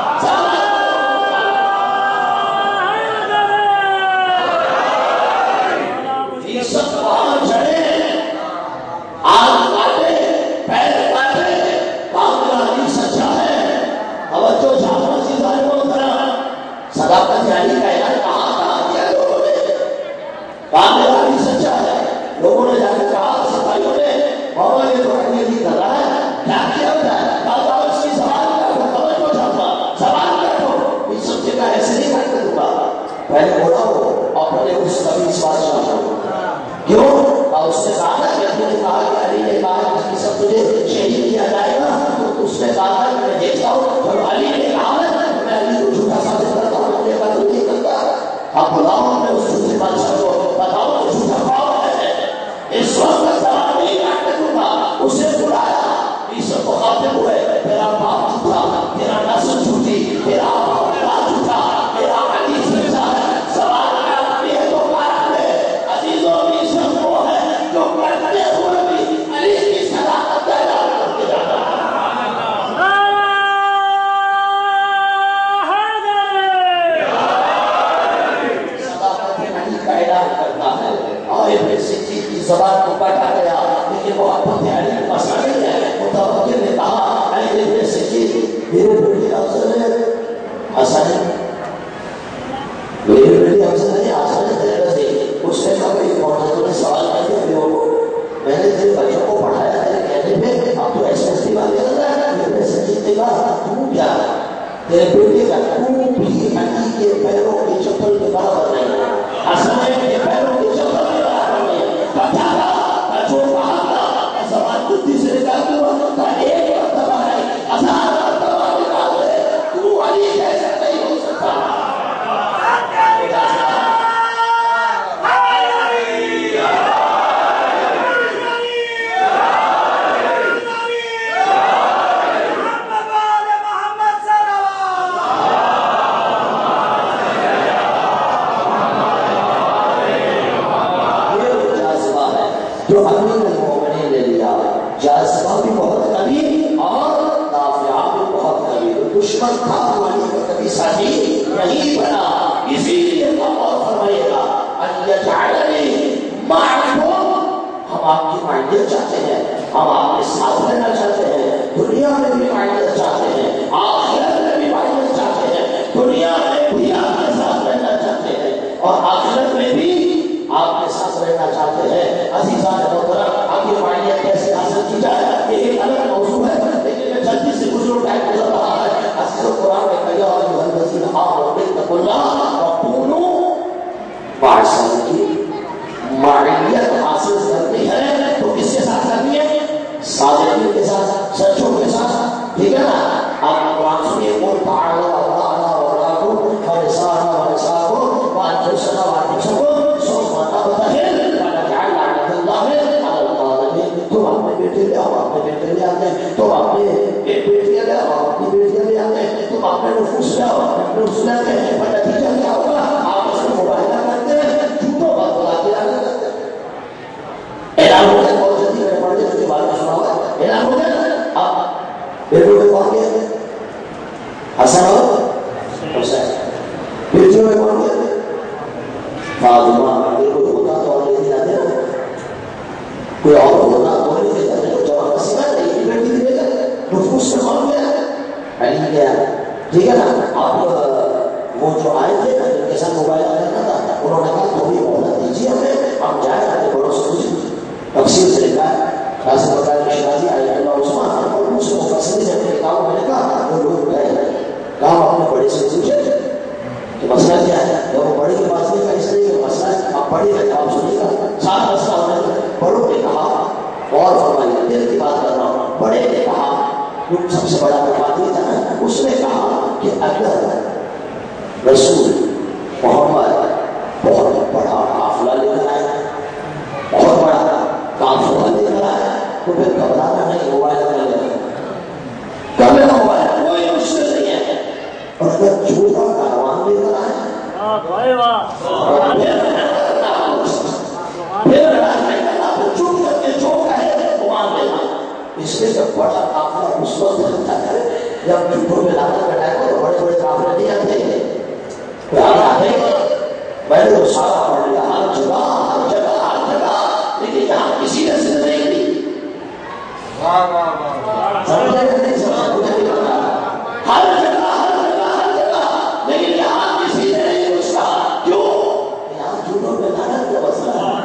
سب وہاں چڑھے، آگ کاٹے، پیر کاٹے، کاملہ علی سچا ہے. توجہ جاننا چیز آئے وہ کرا صداقت علی کا اعلان کہاں کیا لوگوں نے. کاملہ علی سچا ہے. لوگوں نے جا کے کہا سپاہیوں نے بابا یہ تو علی علی کر رہا ہے، کیا کیا ہوتا ہے؟ بابا اس کی سوال کرو، توجہ جاننا سوال کرو. یہ سب جگہ ایسے نہیں کر کے دوں گا. پہلے بولا ہو اور پہلے اس کبھی اس بات سنا کیوں؟ اور اس نے کہا نا کہ نے کہا کہ علی نے کہا کہ سب تجھے شہید کیا جائے گا. تو اس نے کہا کہ میں دیکھتا ہوں جب علی نے کہا میں علی کو جھوٹا ثابت کرتا ہوں، میں کا تو نہیں کرتا. اب بلاؤ میں اس جھوٹے بادشاہ کو بتاؤ کہ جھوٹا کون ہے. اس وقت میں سوال نہیں کاٹنے دوں گا. اسے بلایا، اس کو خاطب ہوئے، تیرا باپ جھوٹا، تیرا نسل جھوٹی، تیرا باپ جھوٹا، تیرا علی سچا ہے. سوال کرتے ہیں تو کاٹتے. عزیزوں کی سب وہ ہے جو کرتے ہوئے بھی علی کی صداقت کا اعلان کرتے جاتا ہے. صداقت علی کا اعلان کرتا ہے. اور ابن سینا کی زبان کو کاٹا گیا، لیکن وہ محبت علی کا مسئلہ نہیں ہے. متوکل نے کہا اے ابن سینا، میرے بیٹے افضل ہے حسن، میرے بیٹے افضل ہے حسن ہے تیرے رضی. اس نے کہا کہ محمد نے سوال کر دیا، میں نے تیرے بچوں کو پڑھایا تیرے کہنے پہ، اب تو ایسے بات کر رہا ہے. ابن سینا نے کیا تیرے بیٹے کا خوب بھی علی کے پیروں کی چپل کے برابر نہیں ہے، حسنین کے پیروں کی چپل کے برابر نہیں ہے، بچارا جو کہا تھا زبان بدھی سے نکالتے وقت کا ایک مرتبہ ہے، 1000 مرتبہ نکال دے، تو علی جیسا نہیں ہو سکتا۔ جو امیر المومنین نے لیا جاذبہ بھی بہت کبھی اور دافعہ بھی بہت کبھی، دشمن تھا علی کا کبھی ساتھی نہیں بنا، اسی لیے اور فرمائے گا ان یجعلنی معکم، ہم آپ کی معیت چاہتے ہیں، ہم آپ کے ساتھ رہنا چاہتے ہیں، دنیا میں بھی معیت چاہتے ہیں، آخرت میں بھی معیت چاہتے ہیں، دنیا میں بھی آپ کے ساتھ رہنا چاہتے ہیں اور آخرت میں بھی آپ کے ساتھ رہنا چاہتے ہیں۔ عزیزان محترم، آپ کی معیت کیسے حاصل کی جائے یہ ایک الگ موضوع ہے، لیکن میں جلدی سے گزروں ٹائم گزر رہا ہے۔ عزیز قرآن میں کہا یا ایھا الذین آمنوا اتقوا اللہ وکونوا مع الصادقین، معیت حاصل کرنی ہے تو کس کے ساتھ کرنی ہے؟ صادقین کے ساتھ، سچوں کے ساتھ، ٹھیک ہے نا؟ آپ قرآن سنیے، قل تعالوا ابناؤنا وابناؤکم ونساؤنا ونساؤکم وانفسنا وانفسکم ثم نبتہل فنجعل لعنۃ اللہ علی الکاذبین۔ تم اپنے بیٹے لے آؤ، اپنے بیٹے لے آتے ہیں، تم اپنے بیٹیاں لے آؤ، اپنی بیٹیاں لے آتے ہیں، تم اپنے نفوس لے آؤ، اپنے نفوس لے آتے ہیں، پر نتیجہ کیا ہوگا؟ آپس میں مباہلہ کرتے ہیں، جھوٹوں کا بلا کے آگے کرتے ہیں۔ اعلان ہو گیا، بہت جلدی میں پڑھ کے بارے میں سنا ہوا ہے، اعلان ہو گیا۔ اب بیٹوں میں کون گیا؟ حسن اور حسین۔ بیٹیوں میں کون گیا؟ فاطمہ۔ یہ کوئی ہوتا تو اور نہیں جاتے نا، کوئی اور ہوتا تو نہیں جاتے، تو جواب کسی کا نہیں، بیٹی بھی دے گا۔ نفوس میں کون گیا؟ علی گیا، ٹھیک ہے نا؟ اب وہ جو آئے تھے نا جن کے ساتھ موبائل کرنا تھا، انہوں نے کہا تھوڑی مہلت دیجیے ہمیں، ہم جائیں اپنے بڑوں سے پوچھیں۔ تفسیر سے لکھا ہے قاسم بغدادی شیرازی علیہ اللہ عثمان اور دوسرے مفسرین نے اپنے کتابوں میں نے کہا وہ لوگ گئے، کہا اپنے بڑے سے پوچھے کہ مسئلہ کیا ہے؟ جب وہ بڑے کے پاس نہیں کہا اس لیے کہ مسئلہ ہے، آپ پڑھیے گا آپ سنیے گا، سارا مسئلہ ہونے لگا۔ بڑوں نے کہا اور فرمائیے، دل کی بات کر رہا ہوں، بڑے نے کہا جو سب سے بڑا مفادی تھا نا، اس نے کہا کہ اگر رسول محمد بہت بڑا قافلہ لے کر آئے، بہت بڑا قافلہ لے کر آئے تو پھر گھبرانا نہیں، موبائل کر لینا، کر لینا موبائل، کوئی مشکل نہیں ہے۔ اور اگر جھوٹا کاروان لے کر آئے اس لیے جب بڑا قافلہ اس وقت چلتا ہے جب جھوٹوں میں لانا کا ٹائم ہو تو بڑے بڑے قافلے نہیں آتے، آتے میں نے تو سارا پڑھ لیا، ہر جگہ ہر جگہ ہر جگہ، لیکن یہاں کسی نے سے نہیں دی، سمجھے نہیں سمجھے مجھے نہیں پتا، ہر جگہ ہر جگہ ہر جگہ، لیکن یہاں کسی نے نہیں کچھ کہا، کیوں؟ یہاں جھوٹوں میں لانا کا مسئلہ ہے۔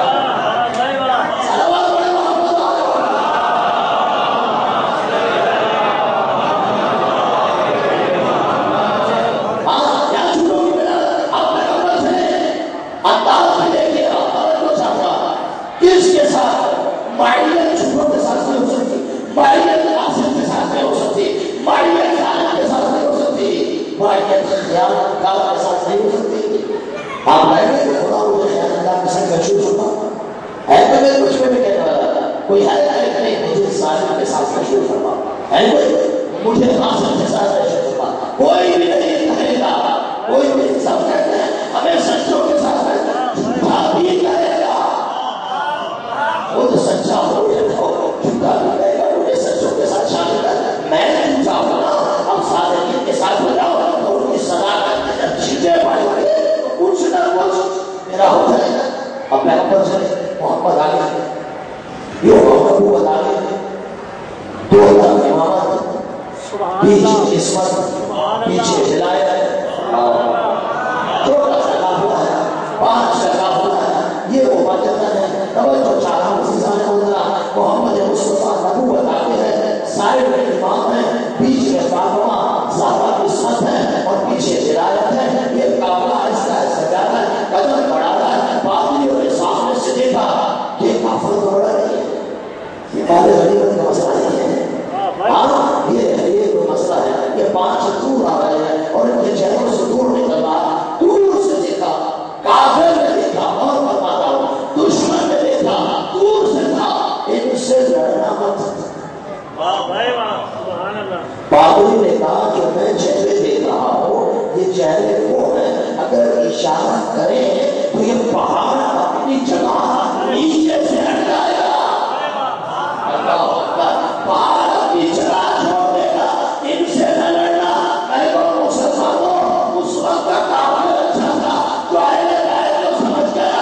آپ لائے گئے خدا مجھے خیال اللہ کے ساتھ مشہور ہوتا ہے تو میرے کچھ میں بھی کہنے والا کوئی ہے نہیں، مجھے سالم کے ساتھ مشہور فرما ہے، کوئی مجھے قاسم کے ساتھ مشہور فرما، کوئی بھی نہیں کہے گا، کوئی بھی سب کہتے ہیں ہمیں سچوں کے ساتھ جھوٹا بھی کہے گا، خود سچا ہو جھوٹا بھی کہے گا، مجھے سچوں کے ساتھ شامل ہے، میں جھوٹا ہونا اب صادقین کے ساتھ ہو جاؤ تو ان کی صداقت جب چھیٹے پڑے گی کچھ نہ کچھ میرا ہو جائے گا۔ اب پیغمبر سے محمد آگے یہ محمد آگے 2000 امامت، پیچھے عصمت، پیچھے ہدایت، چھوٹا سا قافلہ ہے، 5 کا قافلہ ہے، یہ وہ وجہ ہے توجہ چاہا عزیزان محمد مصطفیٰ نبوت آگے ہے، سارے میں امام ہیں، بیچ میں فاطمہ باقی نے کہا کہ میں چہرے دیکھ رہا ہوں، یہ چہرے وہ ہیں، اگر اشارہ کریں تو یہ پہاڑ اپنی جگہ نیچے سے ہٹ جائے گا، اللہ اکبر، پہاڑ اپنی جگہ چھوڑ دے گا، ان سے نہ لڑنا۔ میں کو مسلمانوں اس وقت کا کام اچھا تھا جو اہل بیت کو سمجھ گیا۔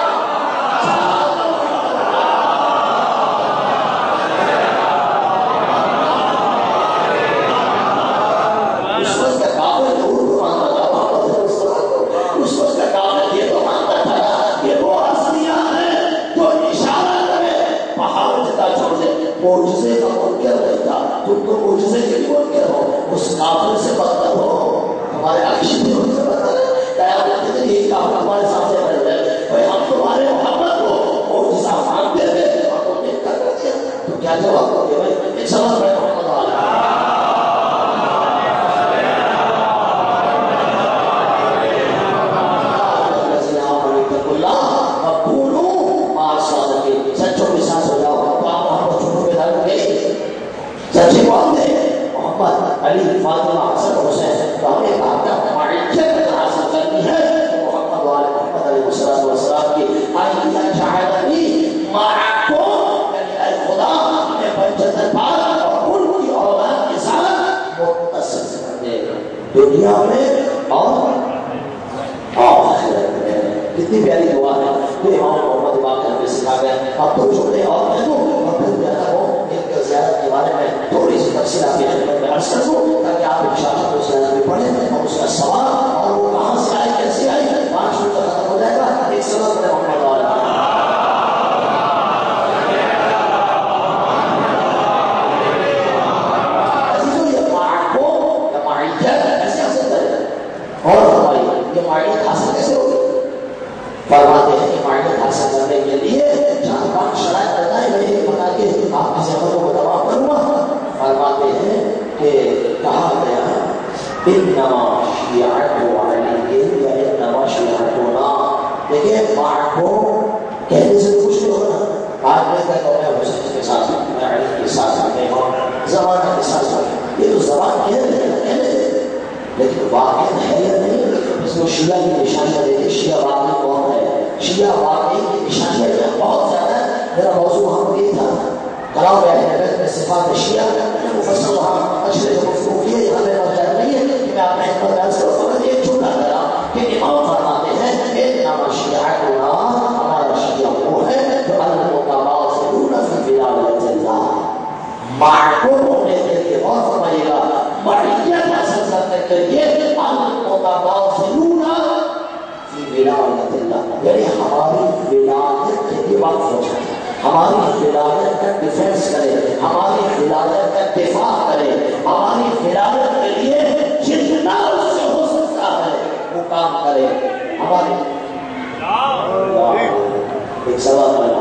معجزے کا منکر نہیں تھا، تم تو معجزے کے بھی منکر ہو، اس کافر سے بدتر ہو، ہمارے عائشہ بھی ان سے بدتر ہے۔ قیامت کے دن یہ کافر ہمارے سامنے کھڑے ہیں، بھائی ہم تمہارے محمد کو معجزہ مانتے تھے اور تم نے کیا کر دیا؟ تو کیا جواب دو گے؟ بھائی ایک سوال ہے محمد والا، سچوں کے ساتھ ہو جاؤ، سچے بات ہے۔ محمد علی فاطمہ حسن حسین تو ہمیں کہا تھا معیت حاصل کرنی ہے تو محمد والے محمد علیہ السلام کی آئیہ شاہدنی معکم، یعنی اے خدا ہمیں بنجت پاک اور ان کی اولاد کے ساتھ متصل کر دے دنیا میں اور آخرت میں۔ کتنی پیاری دعا ہے، یہ امام محمد باقر میں سکھا گیا۔ اب تو چھوٹے اور میں دوں اور پھر کہتا ہوں زیارت کے بارے میں تھوڑی سی تفصیل آپ کی خدمت میں عرض کر دوں تاکہ آپ انشاءاللہ اس زیارت میں پڑھیں اور اس کا سوال اور وہ کہاں سے آئی کیسے آئی 5 منٹ تک ختم ہو جائے گا۔ ایک سوال میں محمد والا عزیزو، یہ معکو یا معیت کیسے حاصل کرے اور ہماری یہ معیت حاصل کیسے ہوگی؟ فرماتے ہیں کہ معیت حاصل کرنے کے لیے 4-5 شرائط بتائے گئے، بتا کے آپ کی زحمتوں کو تمام کروں گا۔ فرماتے ہیں کہ کہا گیا انما شیعت علی یا انما شیعتنا، دیکھیں معکو کہنے سے کچھ نہیں ہونا، آج میں کہتا ہوں میں حسین کے ساتھ ہوں، میں علی کے ساتھ ہوں، میں امام زمانہ کے ساتھ ہوں، یہ تو زبان کہہ رہے ہیں لیکن واقع ہے یا نہیں؟ اس کو شیعہ کی نشانیاں دیکھیں، شیعہ واقعی کون ہے، شیعہ واقعی کی نشانیاں بہت زیادہ ہے۔ میرا موضوع ہم یہ تھا کلام اہل بیت میں صفات شیعہ، مفصل وہاں اشرے جو گفتگو کیے، یہاں میرا مطلب نہیں ہے کہ میں آپ نے خدمت میں عرض کروں، فقط ایک چھوٹا کرا کہ امام فرماتے ہیں انما شیعتنا، ہمارا شیعہ وہ ہے جو المتواصلون فی ولایت اللہ، معکو ہونے کے لیے غور فرمائیے گا، معیت حاصل کرنے کے لیے المتواصلون فی ولایت اللہ، یعنی ہماری ولایت کے لیے واقف ہو جائے، ہماری ولایت کا ڈیفینس کرے، ہماری ولایت کا دفاع کرے، ہماری ولایت کے لیے جتنا اس سے ہو سکتا ہے وہ کام کرے۔ ہماری ایک سوال ہے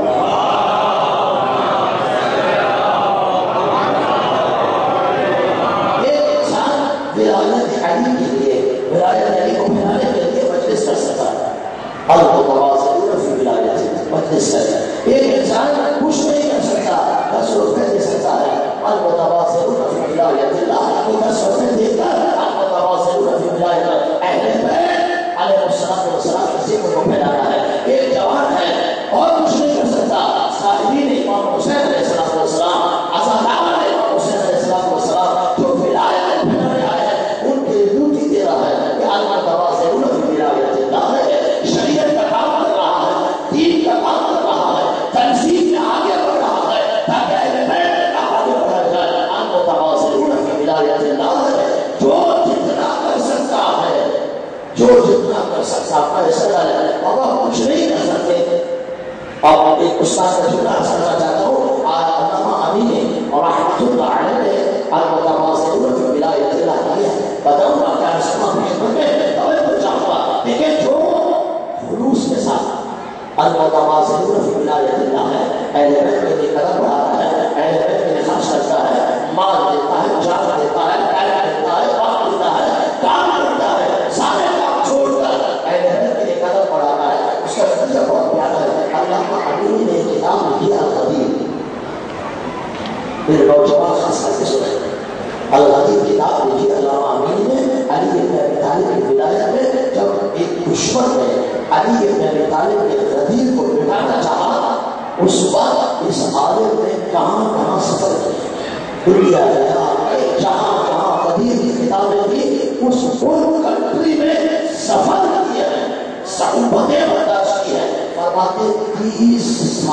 ایک انسان ولایت علی کے لیے، ولایت علی کو پھیلانے کے لیے مجلس کر سکتا ہے، المتواصلون فی ولایت مجلس کرے۔ ایک انسان کچھ نہیں کر سکتا، 10 روپے دے سکتا ہے، المتواصلون فی ولایت اللہ، وہ 10 روپے دے کر المتواصلون فی ولایت اللہ، اہل بیت علیہ السلام کسی کو پھیلانا ہے۔ ایک جوان ہے اور کچھ نہیں کر سکتا، صاحبین امام حسین علیہ السلام، عزادار امام حسین علیہ السلام جو ولایت پھیلانے آئے ہیں ان کے ڈیوٹی دے رہا ہے کہ المتواصلون فی ولایت اللہ ہے، شریعت کا کام کر رہا ہے، دین کا کام کر رہا ہے، تنظیم میں آگے بڑھ رہا ہے تاکہ اہل بیت آگے بڑھا جائے۔ المتواصلون فی ولایت اللہ ہے، جو جتنا کر سکتا ہے، جو جتنا کر سکتا ہے فیصلہ ہے، اور وہ کچھ نہیں کر سکتے۔ اور ایک استاد کا جملہ سننا چاہتا ہوں، علامہ امین اور رحمۃ اللہ علیہ نے المتواصلون فی ولایت اللہ کیا، بتاؤں گا کیا سما خدمت میں توجہ چاہوں، لیکن جو خلوص کے ساتھ المتواصلون فی ولایت اللہ ہے، اہل بیت کے لیے قدم بڑھاتا ہے، اہل بیت کے لیے خرچ کرتا ہے، مال دیتا ہے، جان دیتا ہے، ٹائم دیتا ہے، وقت دیتا ہے، کام کرتا ہے، سارے کام چھوڑ کر اہل بیت کے لیے قدم بڑھاتا ہے۔ اس کا نتیجہ بہت پیارا ہے۔ علامہ امین نے کتاب لکھی القدیر، میرے نوجوان خاص کر کے سنیں، الغدیر کتاب لکھی علامہ امین نے علی بن ابی طالب کی ولایت میں، جب ایک دشمن نے علی بن ابی طالب کے غدیر کو مٹانا چاہا، اس وقت اس عالم نے کہاں کہاں سفر کیا، دنیا جہاں جہاں غدیر کی کتابیں تھی اس کنٹری میں سفر کیا ہے، صعوبتیں برداشت کی ہے۔ فرماتے 30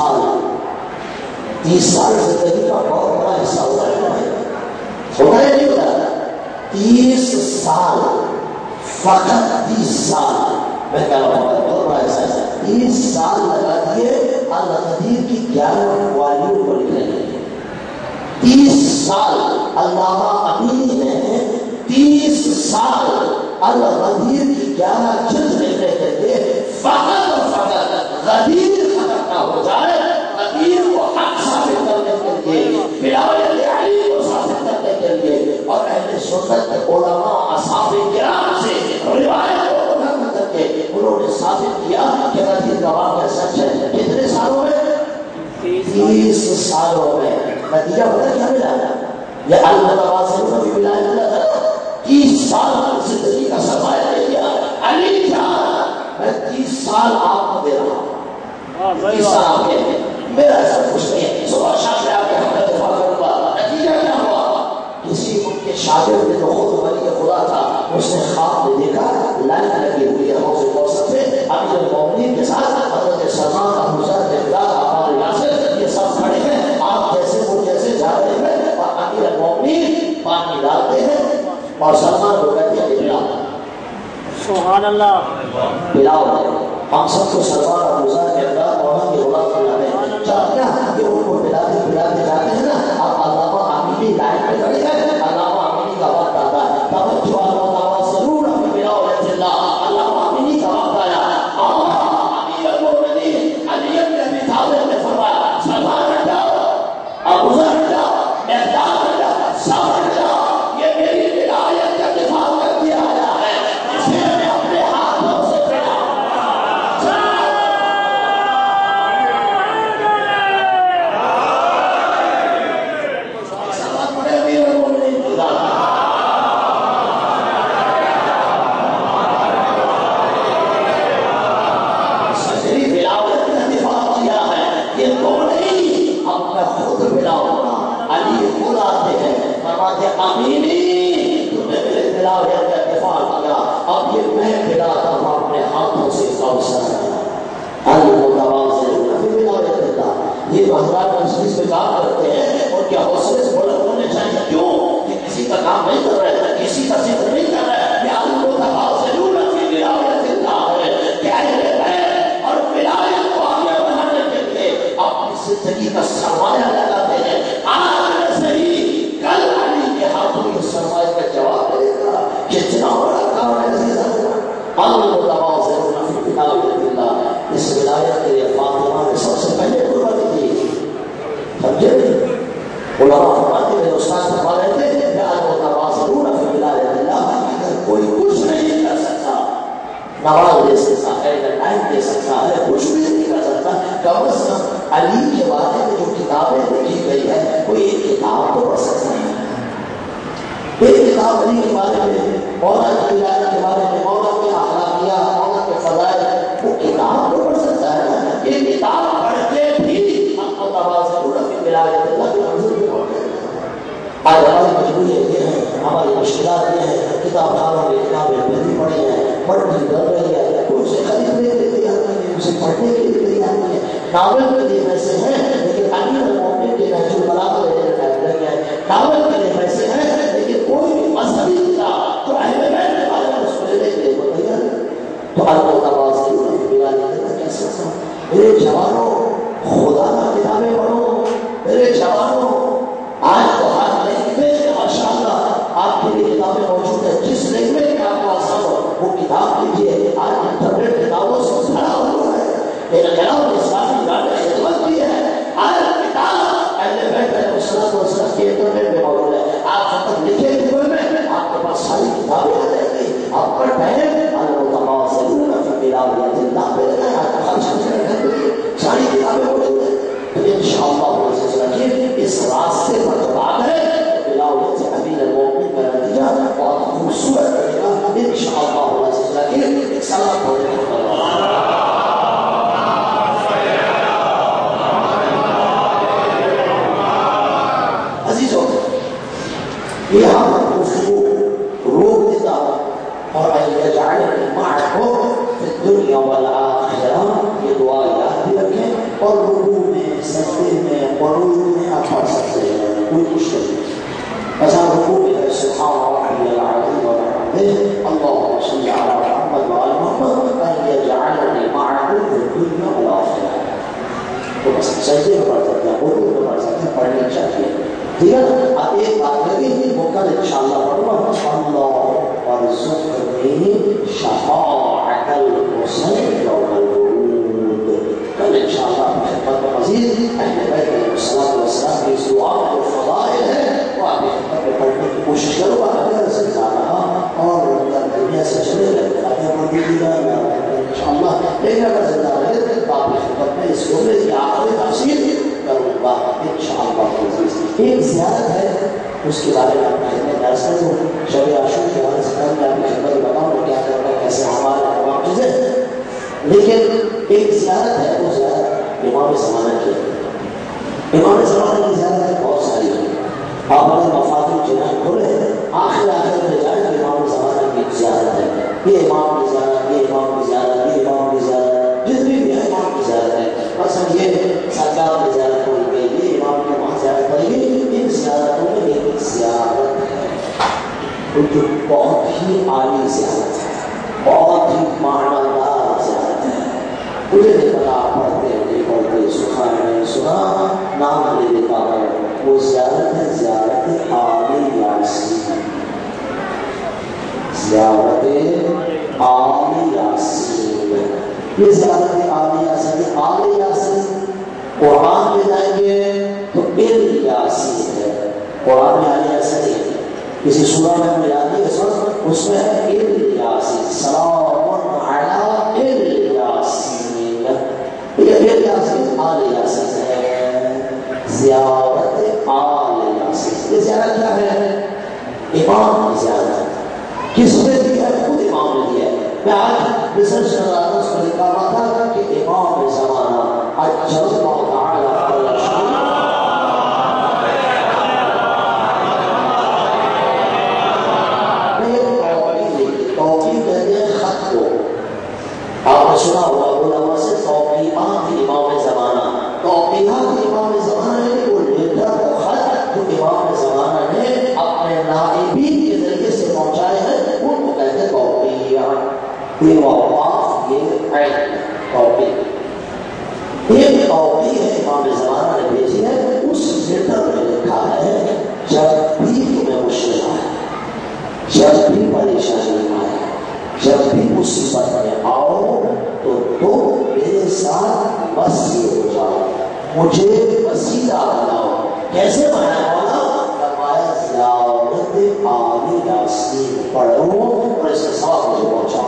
سال زندگی کا بہت بڑا حصہ ہوتا ہے، ہوتا ہے نہیں ہوتا؟ 30 سال، فقط 30 سال، میں کہہ رہا ہوں بہت بڑا حصہ ہے۔ 30 سال لگا دیے الغدیر کی 11 والیوں کو لکھنے کے لیے۔ 30 سال علامہ امینی نے 30 سال الغدیر کی 11 جلد لکھنے کے لیے، فقط اور فقط غدیر ختم نہ ہو جائے، غدیر کو حق ثابت کرنے کے لیے، ولایت علی کو ثابت کرنے کے لیے، اور اہل سنت علماء اصحاب کرام سے روایت کو نقل کر کے انہوں نے ثابت کیا کہ غدیر کا واقعہ سچ ہے۔ کتنے سالوں میں؟ 30 سالوں میں۔ نتیجہ پتہ کیا ملا؟ یہ المتواصلون فی ولایت اللہ، 30 سال زندگی کا سرمایہ لے لیا۔ علی جان میں 30 سال آپ کو دے رہا ہوں، 30 سال آپ کے، میرا ایسا کچھ نہیں ہے، صبح شام میں آپ کے حق کا دفاع کروں گا۔ نتیجہ کیا ہوا؟ کسی ان کے شاگرد نے جو خود ولی خدا تھا، اس نے خواب میں دیکھا لائن لگی ہوئی ہے حوض کوثر پہ، امیر المومنین کے ساتھ حضرت سلمان، ابو ذر، مقداد، عمار، یاسر، یہ سب کھڑے ہیں، آپ جیسے وہ جیسے جا رہے ہیں، اور امیر المومنین پانی ڈالتے ہیں اور سلمان کو کہتے ہیں پلاؤ، سبحان اللہ، پلاؤ۔ ہم سب کو سلمان، ابو ذر، مقداد اور ان کے غلام پلاتے ہیں، چاہتے ہیں کہ ان کو پلاتے جاتے ہیں نا۔ اب علامہ امینی لائن میں کھڑے ہیں، علامہ امینی کا وقت آتا ہے، توجہ المتواصلون فی ولایت اللہ، علامہ امینی کا وقت آیا۔ امیر المومنین علی بن ابی طالب نے فرمایا سلمان ہٹ جاؤ، ابو ذر ہٹ جاؤ، مقداد ہٹ جاؤ، سب ہٹ جاؤ، یہ میری ولایت کا دفاع کر کے آیا ہے، اسے میں اپنے ہاتھوں سے پڑھا۔ امینی تمہیں میرے ولایت کا دفاع کیا، اب یہ میں پلاتا ہوں اپنے ہاتھوں سے کوثر۔ المتواصلون فی ولایت اللہ، یہ حضرات مجلس میں کام کرتے ہیں اور کیا حوصلے سے بلند ہونے چاہیے، کیوں کہ کسی کا کام نہیں کر رہے، کسی کا ذکر نہیں کر رہے، یہ المتواصلون فی ولایت اللہ ہے کہ اہل بیت اور ولایت کو آگے بڑھانے کے لیے اپنی زندگی کا سرمایہ لگاتے ہیں۔ آج سے ہی کل علی کے ہاتھوں میں سرمایہ کا جواب دے گا، کتنا بڑا کام ہے عزیز حضرات۔ المتواصلون فی ولایت اللہ، اس ولایت کے لیے فاطمہ نے سب سے پہلے قربانی دی، سمجھے؟ علماء فرماتے ہیں، استاد فرما رہے تھے کہ المتواصلون فی ولایت اللہ، اگر کوئی کچھ نہیں کر سکتا، نواز دے سکتا ہے، ٹائم دے سکتا ہے، کچھ بھی نہیں کر سکتا، کم از کم علی کے بارے میں جو کتابیں لکھی گئی ہے کوئی ایک کتاب تو پڑھ سکتا ہے، ایک کتاب علی کے بارے میں، مولا کی ولایت کے بارے میں، مولا کے اخلاقیات، مولا کے فضائل، وہ کتاب تو پڑھ سکتا ہے۔ یہ کتاب پڑھ کے بھی ہم کو تواضع فی ولایت اللہ کی منزل پہ پہنچ گئے۔ آج ہماری مجبوریاں یہ ہیں، ہماری مشکلات یہ ہیں، کتاب خانوں میں کتابیں بھری پڑی ہیں، پڑھنی ڈر رہی ہے، کوئی اسے خریدنے کے لیے تیار نہیں ہے، اسے پڑھنے کے لیے تیار نہیں ہے۔ ناول کے لیے ویسے ہیں لیکن امیر المومنین کے نہج البلاغہ لینے کا لگ ہے، ناول کے لیے ویسے ہیں لیکن کوئی بھی مذہبی کتاب جو اہل بیت کے بارے میں اس کو لینے کے لیے وہ تیار ہے۔ تو المتواصلون فی ولایت اللہ کیسے سا؟ میرے جوانوں، خدا کا کتابیں پڑھو، میرے جوانوں، آج تو ہر لینگویج میں ماشاءاللہ آپ کے لیے کتابیں موجود ہیں، جس لینگویج میں آپ کو آسان ہو وہ کتاب لیجیے۔ آج انٹرنیٹ کتابوں سے بھرا ہوا ہے، انقلاب اسلامی گانے خدمت بھی ہے، ہر کتاب اہل بیت علیہ الصلوۃ والسلام کے انٹرنیٹ میں موجود ہے۔ آپ خط لکھے ہوئے میں آپ کے پاس ساری کتابیں آ جائیں گی، آپ پڑھ پائیں المتواصلون فی ولایت اللہ پہ لگائیں، آپ کو خرچ کرنے کے ساری کتابیں موجود ہیں۔ تو انشاءاللہ اس راستے پر بات ہے ولایت امیر المومنین سجدے میں پڑھ سکتے ہیں، اردو میں پڑھ سکتے ہیں، پڑھنی چاہیے، ٹھیک ہے نا؟ اب ایک بات لگی مکمل انشاءاللہ پڑھوں گا، اللہ وارزقنی شفاعت الحسین یوم الورود. کل انشاءاللہ خدمت میں مزید اہل بیت علیہ الصلوۃ والسلام کی اس دعا اور فضائل ہے وہ آپ کی خدمت میں پڑھنے کی کوشش کروں گا. اگر سمجھا رہا اور دنیا سے چلے گئے اگر پڑھ دیجیے گا انشاءاللہ، لیکن اگر زندہ رہے تو آپ کی خدمت میں اس جملے کی آخری تفصیل کروں گا انشاءاللہ. ایک زیارت ہے اس کے بارے میں میں درس کروں، شب عاشور کے حوالے سے میں آپ کی خدمت میں بتاؤں کیا کرنا ہے، کیسے ہمارے تمام چیزیں. لیکن ایک زیارت ہے، وہ زیارت امام زمانہ کی ہے. امام زمانہ کی زیارت بہت ساری ہے. آپ اپنے مفاتیح الجنان کھولے آخر میں جائیں کہ امام زمانہ کی زیارت ہے، یہ امام کی زیارت، یہ امام کی زیارت، یہ امام کی زیارت، جتنی بھی ہے امام کی زیارت ہے. مثلا یہ سرکار کی زیارت ہوئی گئی، یہ امام کی وہاں زیارت ہوئی گئی. ان زیارتوں میں ایک زیارت ہے جو بہت ہی عالی زیارت ہے، بہت ہی معنیدار زیارت ہے. مجھے نہیں پتا آپ پڑھتے ہیں نہیں پڑھتے، سنا نہیں سنا، نام نہیں دیکھا ہے. وہ زیارت ہے زیارت آل یاسین. زیارت آل یاسین، یہ زیارت آل یاسین. آل یاسین قرآن میں جائیں گے تو ال یاسین ہے، قرآن میں آل یاسین ہے. کسی سورہ میں ہم یاد ہے اس میں ہے ال یاسین، سلام علی ال یاسین. یہ ال یاسین آل یاسین ہے. زیارت آل یاسین، یہ زیارت کیا ہے؟ امام کی زیارت. کس نے دی ہے؟ خود امام نے دیا ہے. میں آج ریسرچ کر رہا تھا، اس میں لکھا ہوا تھا کہ امام زمانہ اجل اللہ تعالی آپ نے سنا ہوا علماء سے توقیعات امام زمانہ. توقیعات امام زمانہ نے وہ لیٹر و خط جو امام زمانہ نے اپنے نائبین کے ذریعے سے پہنچائے ہیں ان کو کہتے ہیں توقیعات. یہ وقاف یہ عین توقیع، ایک توقیع ہے امام زمانہ نے بھیجی ہے. اس لیٹر میں لکھا ہے جب بھی تمہیں مشکل آئے، جب بھی پریشانی آئے، جب بھی مصیبت میں آؤ تو میرے ساتھ وسیع ہو جاؤ، مجھے وسیلہ بناؤ. کیسے بنانا؟ فرمایا زیارت آل یاسین پڑھو اور اس کے ساتھ مجھے پہنچاؤ.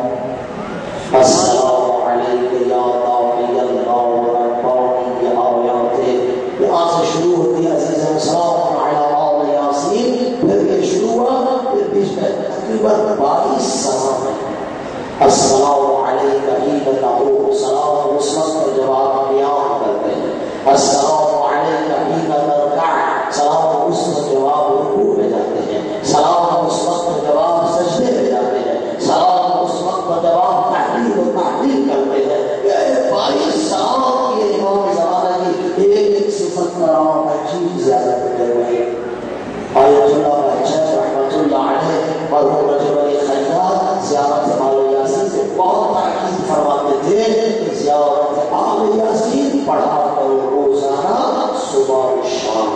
السلام علیکم یا داعی اللہ ورحمۃ آیات. یہاں سے شروع ہوتی ہے عزیز السلام علی آل یاسین، پھر یہ شروع ہوا، پھر بیچ میں تقریباً 22 سلام ہے. السلام علیکم حین تقوم، سلام مثبت کا جواب بیان کرتے ہیں. السلام علیکم حین ترکع، سلام مثبت جواب رکوع میں جاتے ہیں. سلام مثبت کا جواب سجدے میں جاتے ہیں. سلام مثبت کا جواب تحلیل و تحلیل کرتے ہیں. یہ 22 سلام یہ امام زمانہ کی ایک صفت کا نام عجیب زیادت ہے. آیت اللہ شیخ رحمۃ اللہ علیہ مرحوم رجب علی خیاط زیارت آل یاسین سے بہت تاکید فرماتے تھے کہ زیارت آل یاسین پڑھا کرو روزانہ صبح و شام.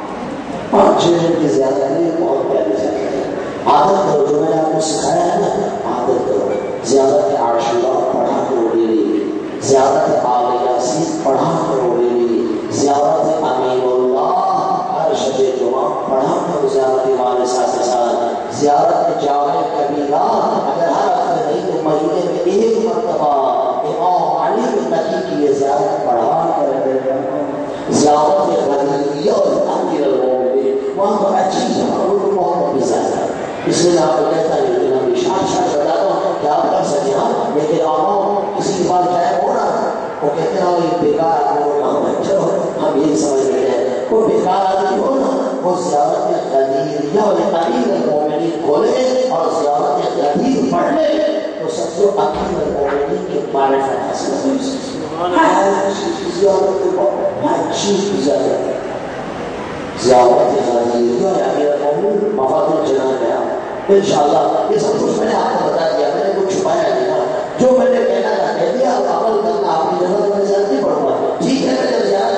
5 دن کی زیارت ہے، بہت پیاری زیارت ہے. عادت کرو، جو میں نے آپ کو سکھایا ہے نا عادت کرو. زیارت عاشورہ پڑھا کرو ڈیلی، زیارت آل یاسین پڑھا کرو ڈیلی، زیارت امین اللہ ہر شب جمعہ پڑھا کرو زیارت والے ساتھ ساتھ. زیارت جامع کبیرہ اگر ہر ہفتے نہیں تو مہینے میں ایک مرتبہ امام علی نقی کی یہ زیارت پڑھا کر. زیارت غزنویہ اور امیر المومنین وہاں پر اچھی جگہ وہ بہت زیادہ ہے. اس لیے آپ کو کہتا ہے لیکن ہم اشارہ بتاتا ہوں کہ آپ کر سکیں ہاں، لیکن آپ کسی کے پاس جائے ہو نا وہ کہتے ہیں یہ بیکار آدمی کام ہے. چلو ہم یہی سمجھ رہے ہیں کوئی بیکار آدمی ہو نا وہ زیارت غزنویہ اور امیر المومنین کھولے اور زیارت غزنویہ پڑھ لے تو سب کو امیر المومنین کے معرفت حاصل ہو. زیارت بہت اچھی زیارت ہے. زیارت غزنویہ اور امیر المومنین مفاتیح الجنان ہے. انشاءاللہ یہ سب کچھ میں نے آپ کو بتا دیا، میں نے کچھ چھپایا نہیں نا. جو میں نے کہنا تھا کہہ دیا، عمل کرنا آپ کی جگہ میں زیادہ نہیں پڑھوں گا. ٹھیک ہے میں جب زیادہ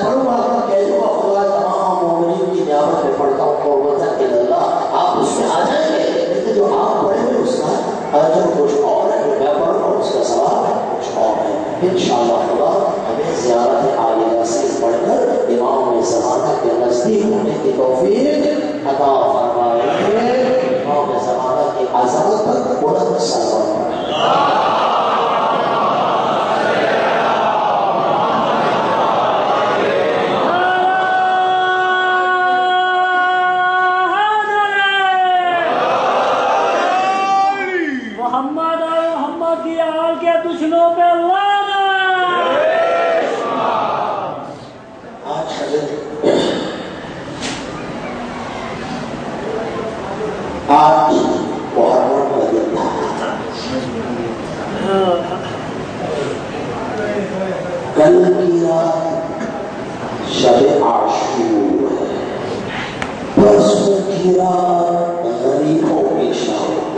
کل کی رات شب عاشور ہے، پرسوں کی رات غریبوں کی شام،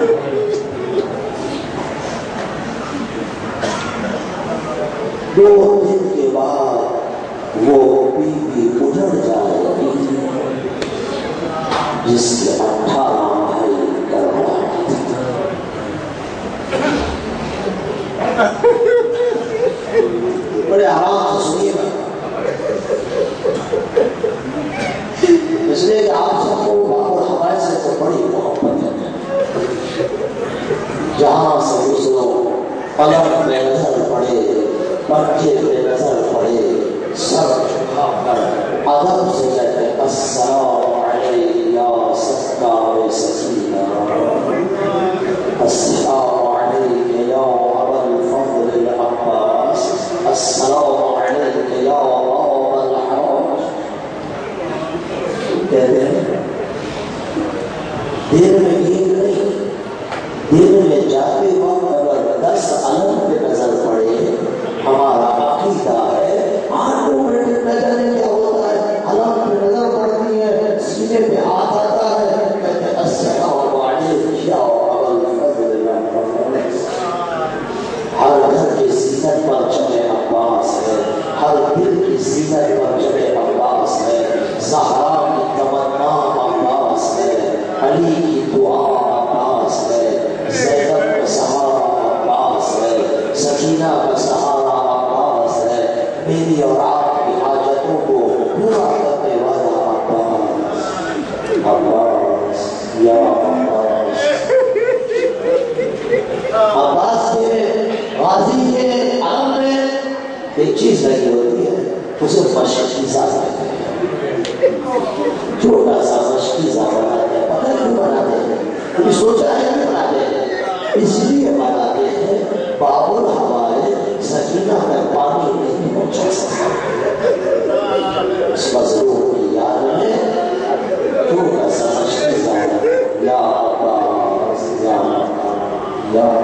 دو دن کے بعد وہ بیوی اجڑ جائے گی جس کے 18 بھائی کروا بڑے آرام سے سنیے گا، اس لیے کہ آپ سب کو بابر ہمارے سے تو بڑی محبت ہے، جہاں سے دوسروں پلک میں نظر پڑے، پنکھے پہ نظر پڑے، سر جھکا کر ادب سے کہتے السلام علیک یا سرکار سکینہ، السلام علیک یا ابا الفضل العباس، السلام علیک یا ابا الحراج، کہتے ہیں دن میں نیند نہیں، دن میں جاتے وقت اگر 10 علم پہ نظر پڑے، ہمارا عقیدہ ہے 8 منٹ نظر کیا ہوتا ہے، علم پہ نظر پڑتی ہے، سینے پہ ہاتھ آتا ہے، کہتے ہیں السلام علیک یا ابا الفضل العباس، ہر گھر کی زینت پر چڑھے عباس ہے، ہر دل کی زینت پر چڑھے عباس ہے، زہرا کی تمنا عباس ہے، علی کی دعا عباس ہے، زینب کا سہارا عباس ہے، سکینہ کا سہارا عباس ہے، میری اور آپ کی حاجتوں کو پورا کرنے والا عباس، عباس یا عباس، عباس کے غازی کے علم میں ایک چیز لگی ہوتی ہے، اسے مشکیزہ کہتے ہیں، چھوٹا سا مشکیزہ بناتے ہیں، پتہ کیوں بناتے ہیں؟ کبھی سوچا ہے کیوں بناتے ہیں؟ اس لیے بناتے ہیں باب الحوائے سکینہ میں پانی نہیں پہنچا سکتا، اس مظلوم کی یاد میں چھوٹا سا مشکیزہ یا عباس یا عباس یا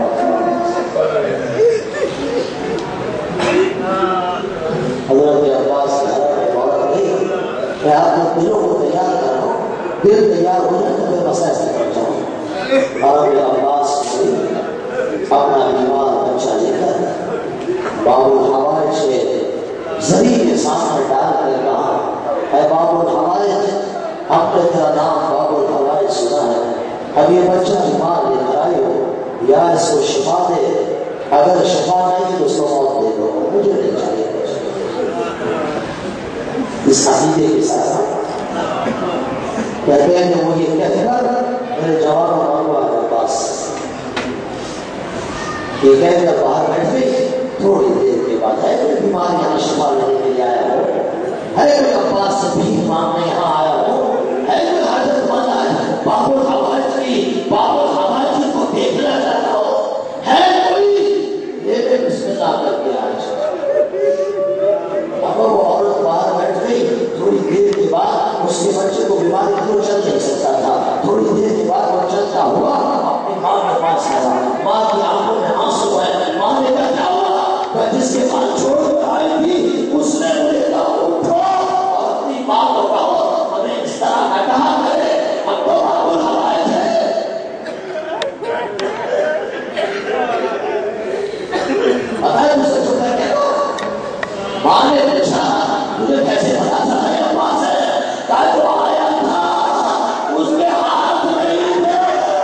حضرت عباس کی حضرت عورت نہیں کہ آپ نے دلوں کو تیار کرو، دل تیار ہو جائے تو پھر مسئلہ سے کر جاؤ، حضرت عباس کو اپنا بیمار بچہ لے کر باب الحوائج کے زری کے سامنے ڈال کر کہا اے باب الحوائج، ہم نے تیرا نام باب الحوائج سنا ہے، اب یہ بچہ بیمار لے کر آئے ہو، یا اس کو شفا دے، اگر شفا نہیں تو اس کو موت دے دو، مجھے نہیں چاہیے اس عقیدے کے ساتھ کہتے ہیں کہ وہ یہ کہتے ہیں میرے جواب مانگوا ہے پاس، یہ کہہ کر باہر بیٹھ گئی، تھوڑی دیر کے بعد ہے کوئی بیمار یہاں شفا لینے کے لیے آیا ہو، ہے کوئی عباس سے بھیک مانگنے یہاں آیا ہو، ہے کوئی حاجت مند آیا ہے باب الحوائج کی، باب الحوائج کو دیکھنا چاہتا ہو، ہے کوئی یہ میں بسم اللہ کر کے آج اب وہ عورت باہر بیٹھ گئی، تھوڑی دیر کے بعد اس کے بچے کو بیماری کیوں چل نہیں سکتا تھا، تھوڑی دیر کے بعد وہ چلتا ہوا اپنی ماں کے پاس آیا، ماں کی آنکھوں میں آنسو ہے، ماں نے کہا کیا ہوا، جس کے پاس چھوڑ کر آئی تھی اس نے مجھے کہا اٹھو اور اپنی ماں کو کہو ہمیں اس طرح کا کہا کرے، اب تو باب الحوائج ہے، پتہ ہے اس سے چھوٹا کیا ماں نے پوچھا مجھے کیسے پتا چلا ہے عباس ہے، کہا جو آیا تھا اس کے ہاتھ نہیں تھے،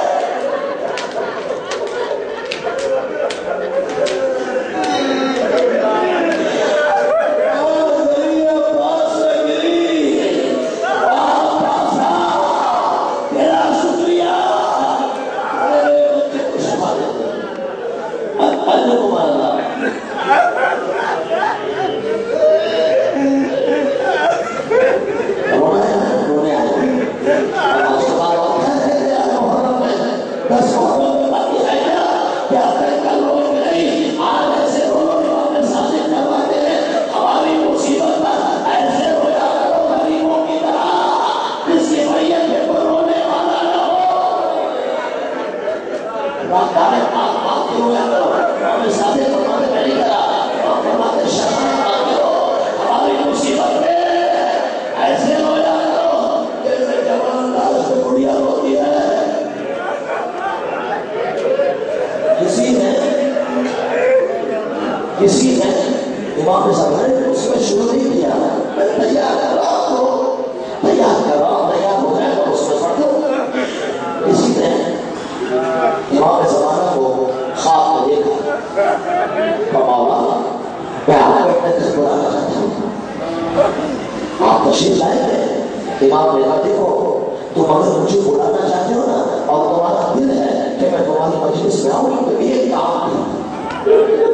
تیرا شکریہ، میرے بچے کو شفا دے دو، اللہ کو مانا شفا تمہاری مصیبت میں ایسے ہو جاؤ جیسے جوان لاش کو بڑھیا ہوتی ہے. کسی نے امام صاحب نے اس میں شروع نہیں کیا. میں تیار کر رہا ہوں تیار ہو جائے گا اس میں پڑھ دو. کسی نے امام زمانہ کو خواب میں دیکھا مولا میں آپ کو اپنے گھر بلانا چاہتا ہوں. آپ تشریف لائے تھے. امام نے کہا دیکھو تم اگر مجھے بلانا چاہتے ہو نا اور تمہارا دل ہے کہ میں تمہاری مجلس میں آؤں تو ایک کام کیا.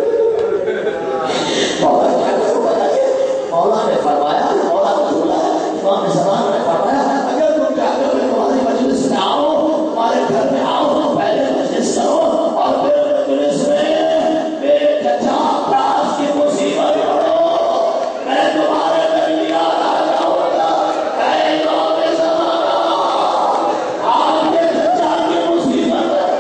مولا نے فرمایا مولا کا جملہ ہے امام زمان نے فرمایا اگر تم چاہتے ہو میں تمہاری مجلس میں آؤں تمہارے گھر میں آؤں پہلے مجلس کرو اور پھر مجلس میں میرے چچا عباس کی مصیبت پڑھو. میں تمہارے درمیان آ جاؤں گا. اے امام زمانہ آپ کے چچا کی مصیبت ہے.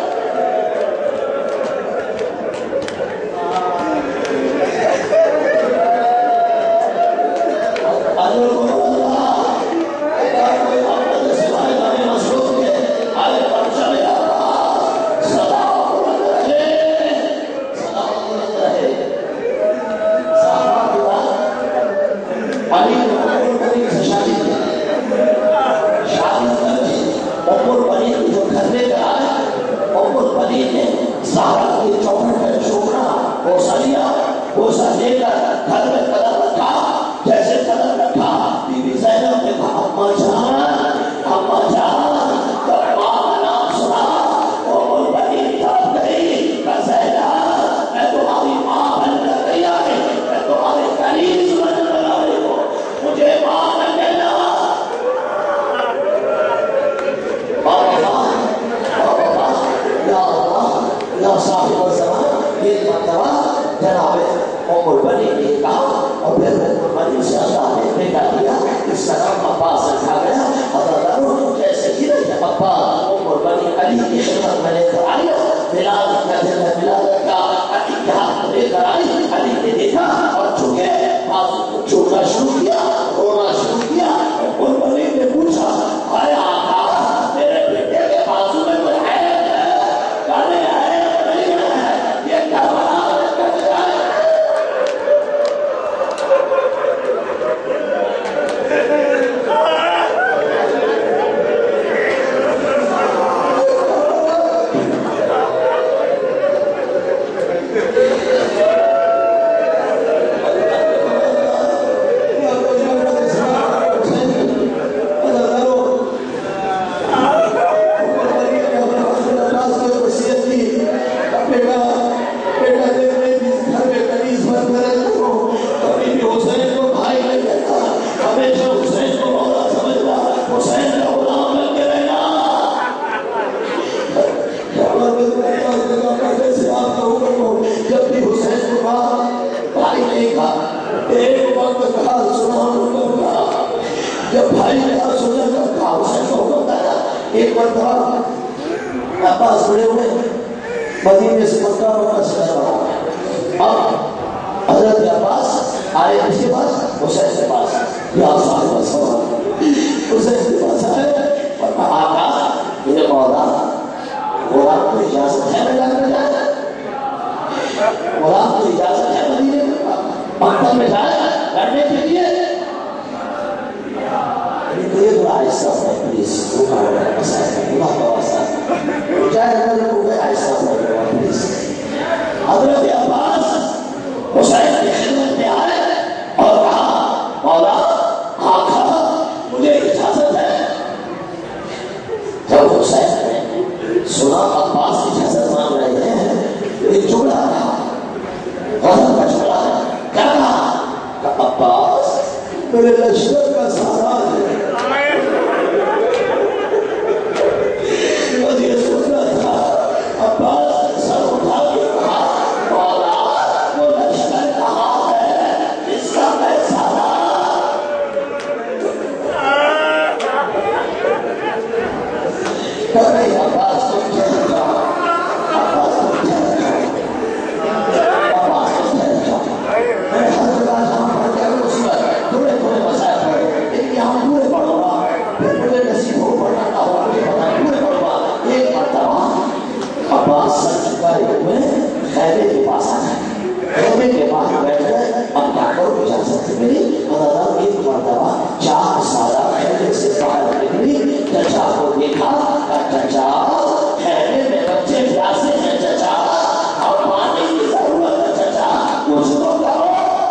عباس سر چکائے ہوئے خیمے کے پاس آنا ہے. خیمے کے پاس بیٹھ گئے. اب کیا کرو اجازت میری مدد ایک مرتبہ 4 سالہ خیمے سے باہر نکلی. چچا کو دیکھا. چچا خیمے میں بچے پیاسے ہیں چچا اور پانی کی ضرورت ہے چچا کچھ تو کرو.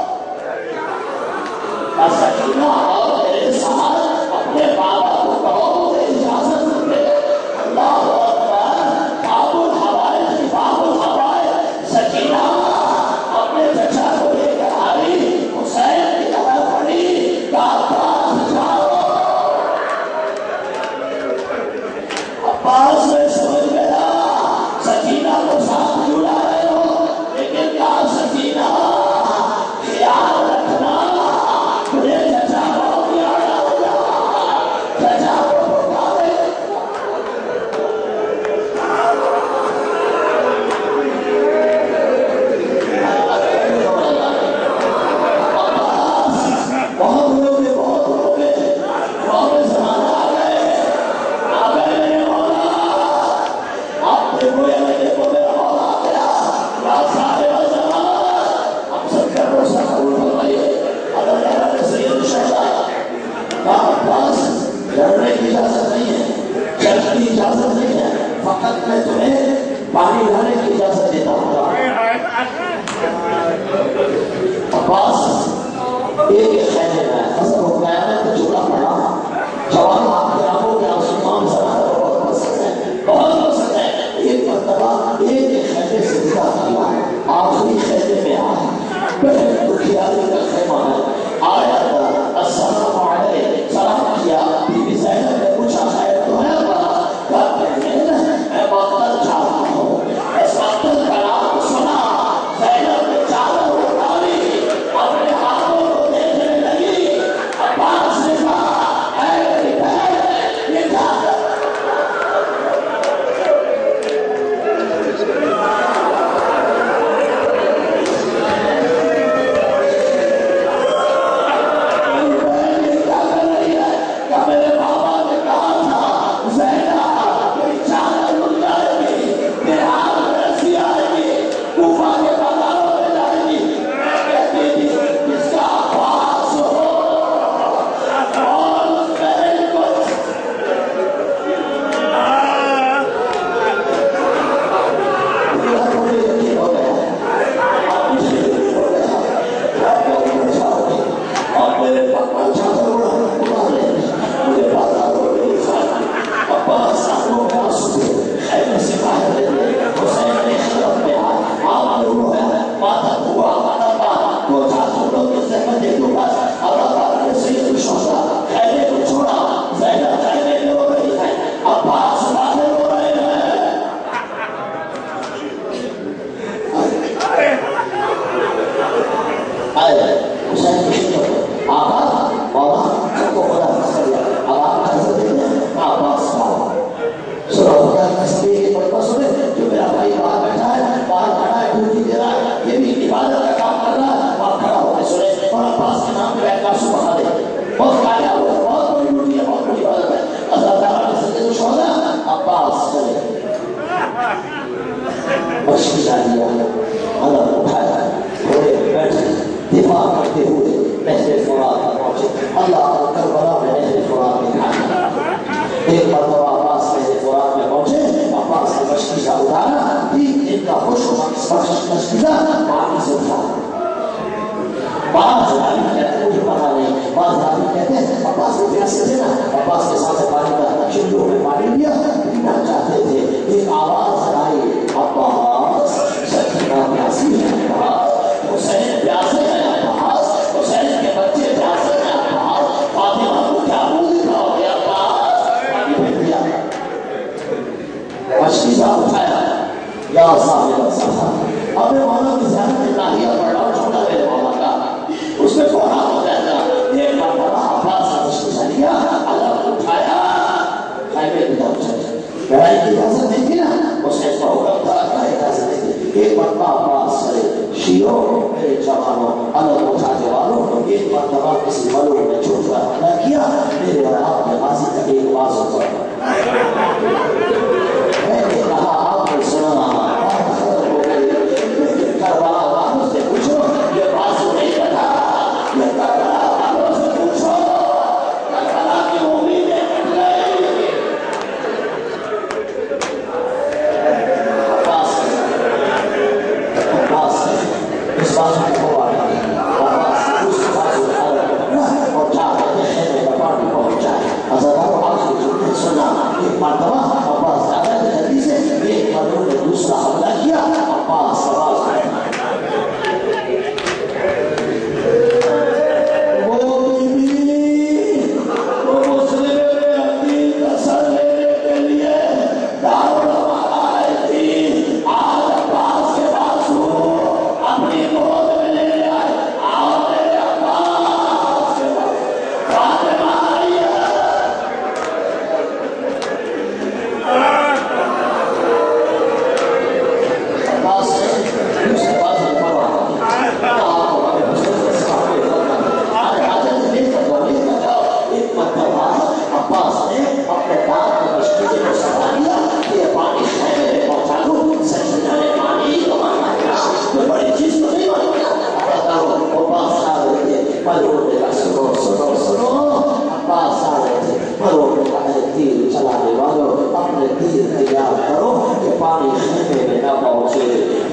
سکینہ اور میرے ساتھ اپنے بابا کو کہو مجھے اجازت دے. اللہ اکبر. بابل ہوائے بابل ہوائے. سکینہ اپنے چچا کو لے کر آئی. حسین کی طرف پڑی. عباس میں سمجھ گیا سکینہ کو ساتھ جڑا رہے ہو لیکن کیا سکینہ خیال رکھنا مجھے چچا بہت یاد آ گیا. چچا کو پکارے. بہت ہوئے بہت زمانہ آ گئے میرے مولا. آپ دیکھو یا میں دیکھو میرا مولا آ گیا. یا صاحب زمانہ ہم سب کا روشن قبول فرمائیے. اگر حضرت سید الشہداء کا عباس لڑنے کی اجازت نہیں ہے چلنے کی اجازت نہیں ہے فقط میں تمہیں پانی لانے کی اجازت دیتا ہوں. عباس ایک خیمے میں حضرت حکمین نے تو جھولا پڑا. جوان آپ کے آنکھوں کے آنسو امام زمان بہت پسند ہے بہت پسند ہے. ایک مرتبہ ایک خیمے سے جدا کیا. آخری خیمے میں آیا. بہت دکھیاری کا خیمہ ہے. آیا السلام علیکم سلام کیا. بی بی زینب نے پوچھا خیر تو ہے بڑا. میں مقتل جا رہا ہوں. اس مقتل کا نام سنا. زینب نے چادر اٹھائی اپنے ہاتھوں کو دیکھنے لگی. عباس نے کہا اے میری بہن یہ کیا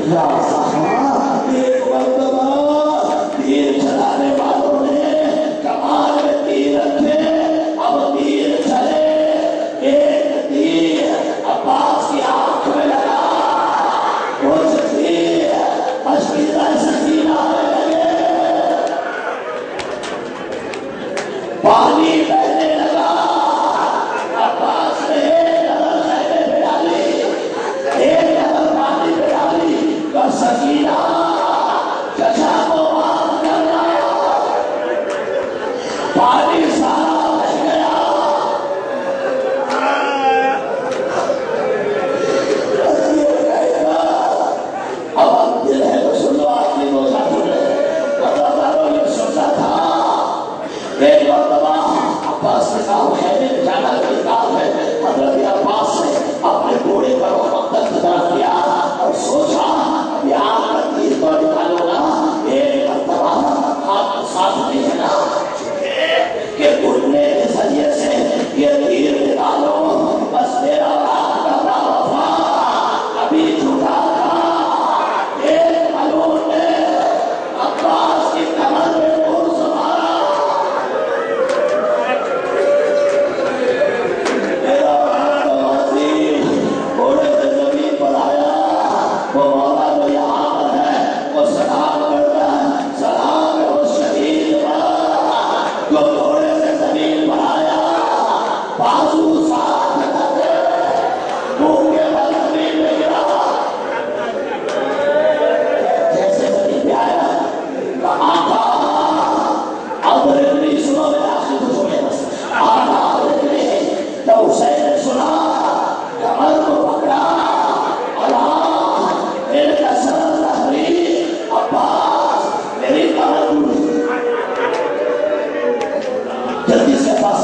یا صاحب ایک مرتبہ تیر چلانے والوں نے کمان میں تیر رکھے، اب تیر چلے، ایک تیر عباس کی آنکھ میں لگا، کچھ تیر اشفیدہ سکینہ میں لگے، پانی بہنے لگا، عباس نے ایک نظر خیمے پہ ڈالی، ایک نظر پانی پہ ڈالی، کہ سکینہ چچا کو معاف کرنا، پانی سارا بہ گیا، اب دل ہے تو سن لو، آخری روزہ کھلے، مطلب یہ سوچا تھا ایک مرتبہ عباس نے کہا خیمے میں جانا کوئی کام ہے، حضرت عباس نے اپنے گھوڑے پر مقدس طرف کیا اور سوچا ابھی آگ کا تیر تو نکالو نا، ایک مرتبہ آپ ساتھ نہیں ہے نا کہ گھٹنے کے ذریعے سے یہ تیر نکالو، بس میرا آپ کا وفا ابھی جھوٹا تھا، ایک ملعون نے عباس کی کمر میں قرص مارا، میرا گھوڑے سے زمین پر آیا، وہ مولا جو یہاں پر ہے وہ سلام کرتا ہے، سلام ہے اس شہید پر جو گھوڑے سے زمین پر آیا، بازو ساتھ کرتے منہ کے بل زمین میں گرا، جیسے زمین پہ آیا آقا اب رکھنی سنو، میں آخری کچھ ہو گیا بس، آقا رکھنی تو حسین نے سنا، کمر کو پکڑا، اللہ میرے کا سر لہری، عباس میری کمر ٹوٹی، جلدی سے عباس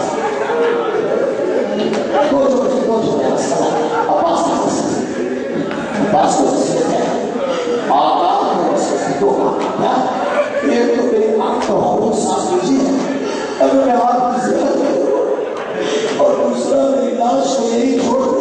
عباس کو سکتے ہیں، آقا کو سکتے دو کیا، ایک تو میری آنکھ کو خون سانس لیجیے اگر میں آپ کی زیادت کروں، اور دوسرا میری لاش کو یہی چھوڑ دیں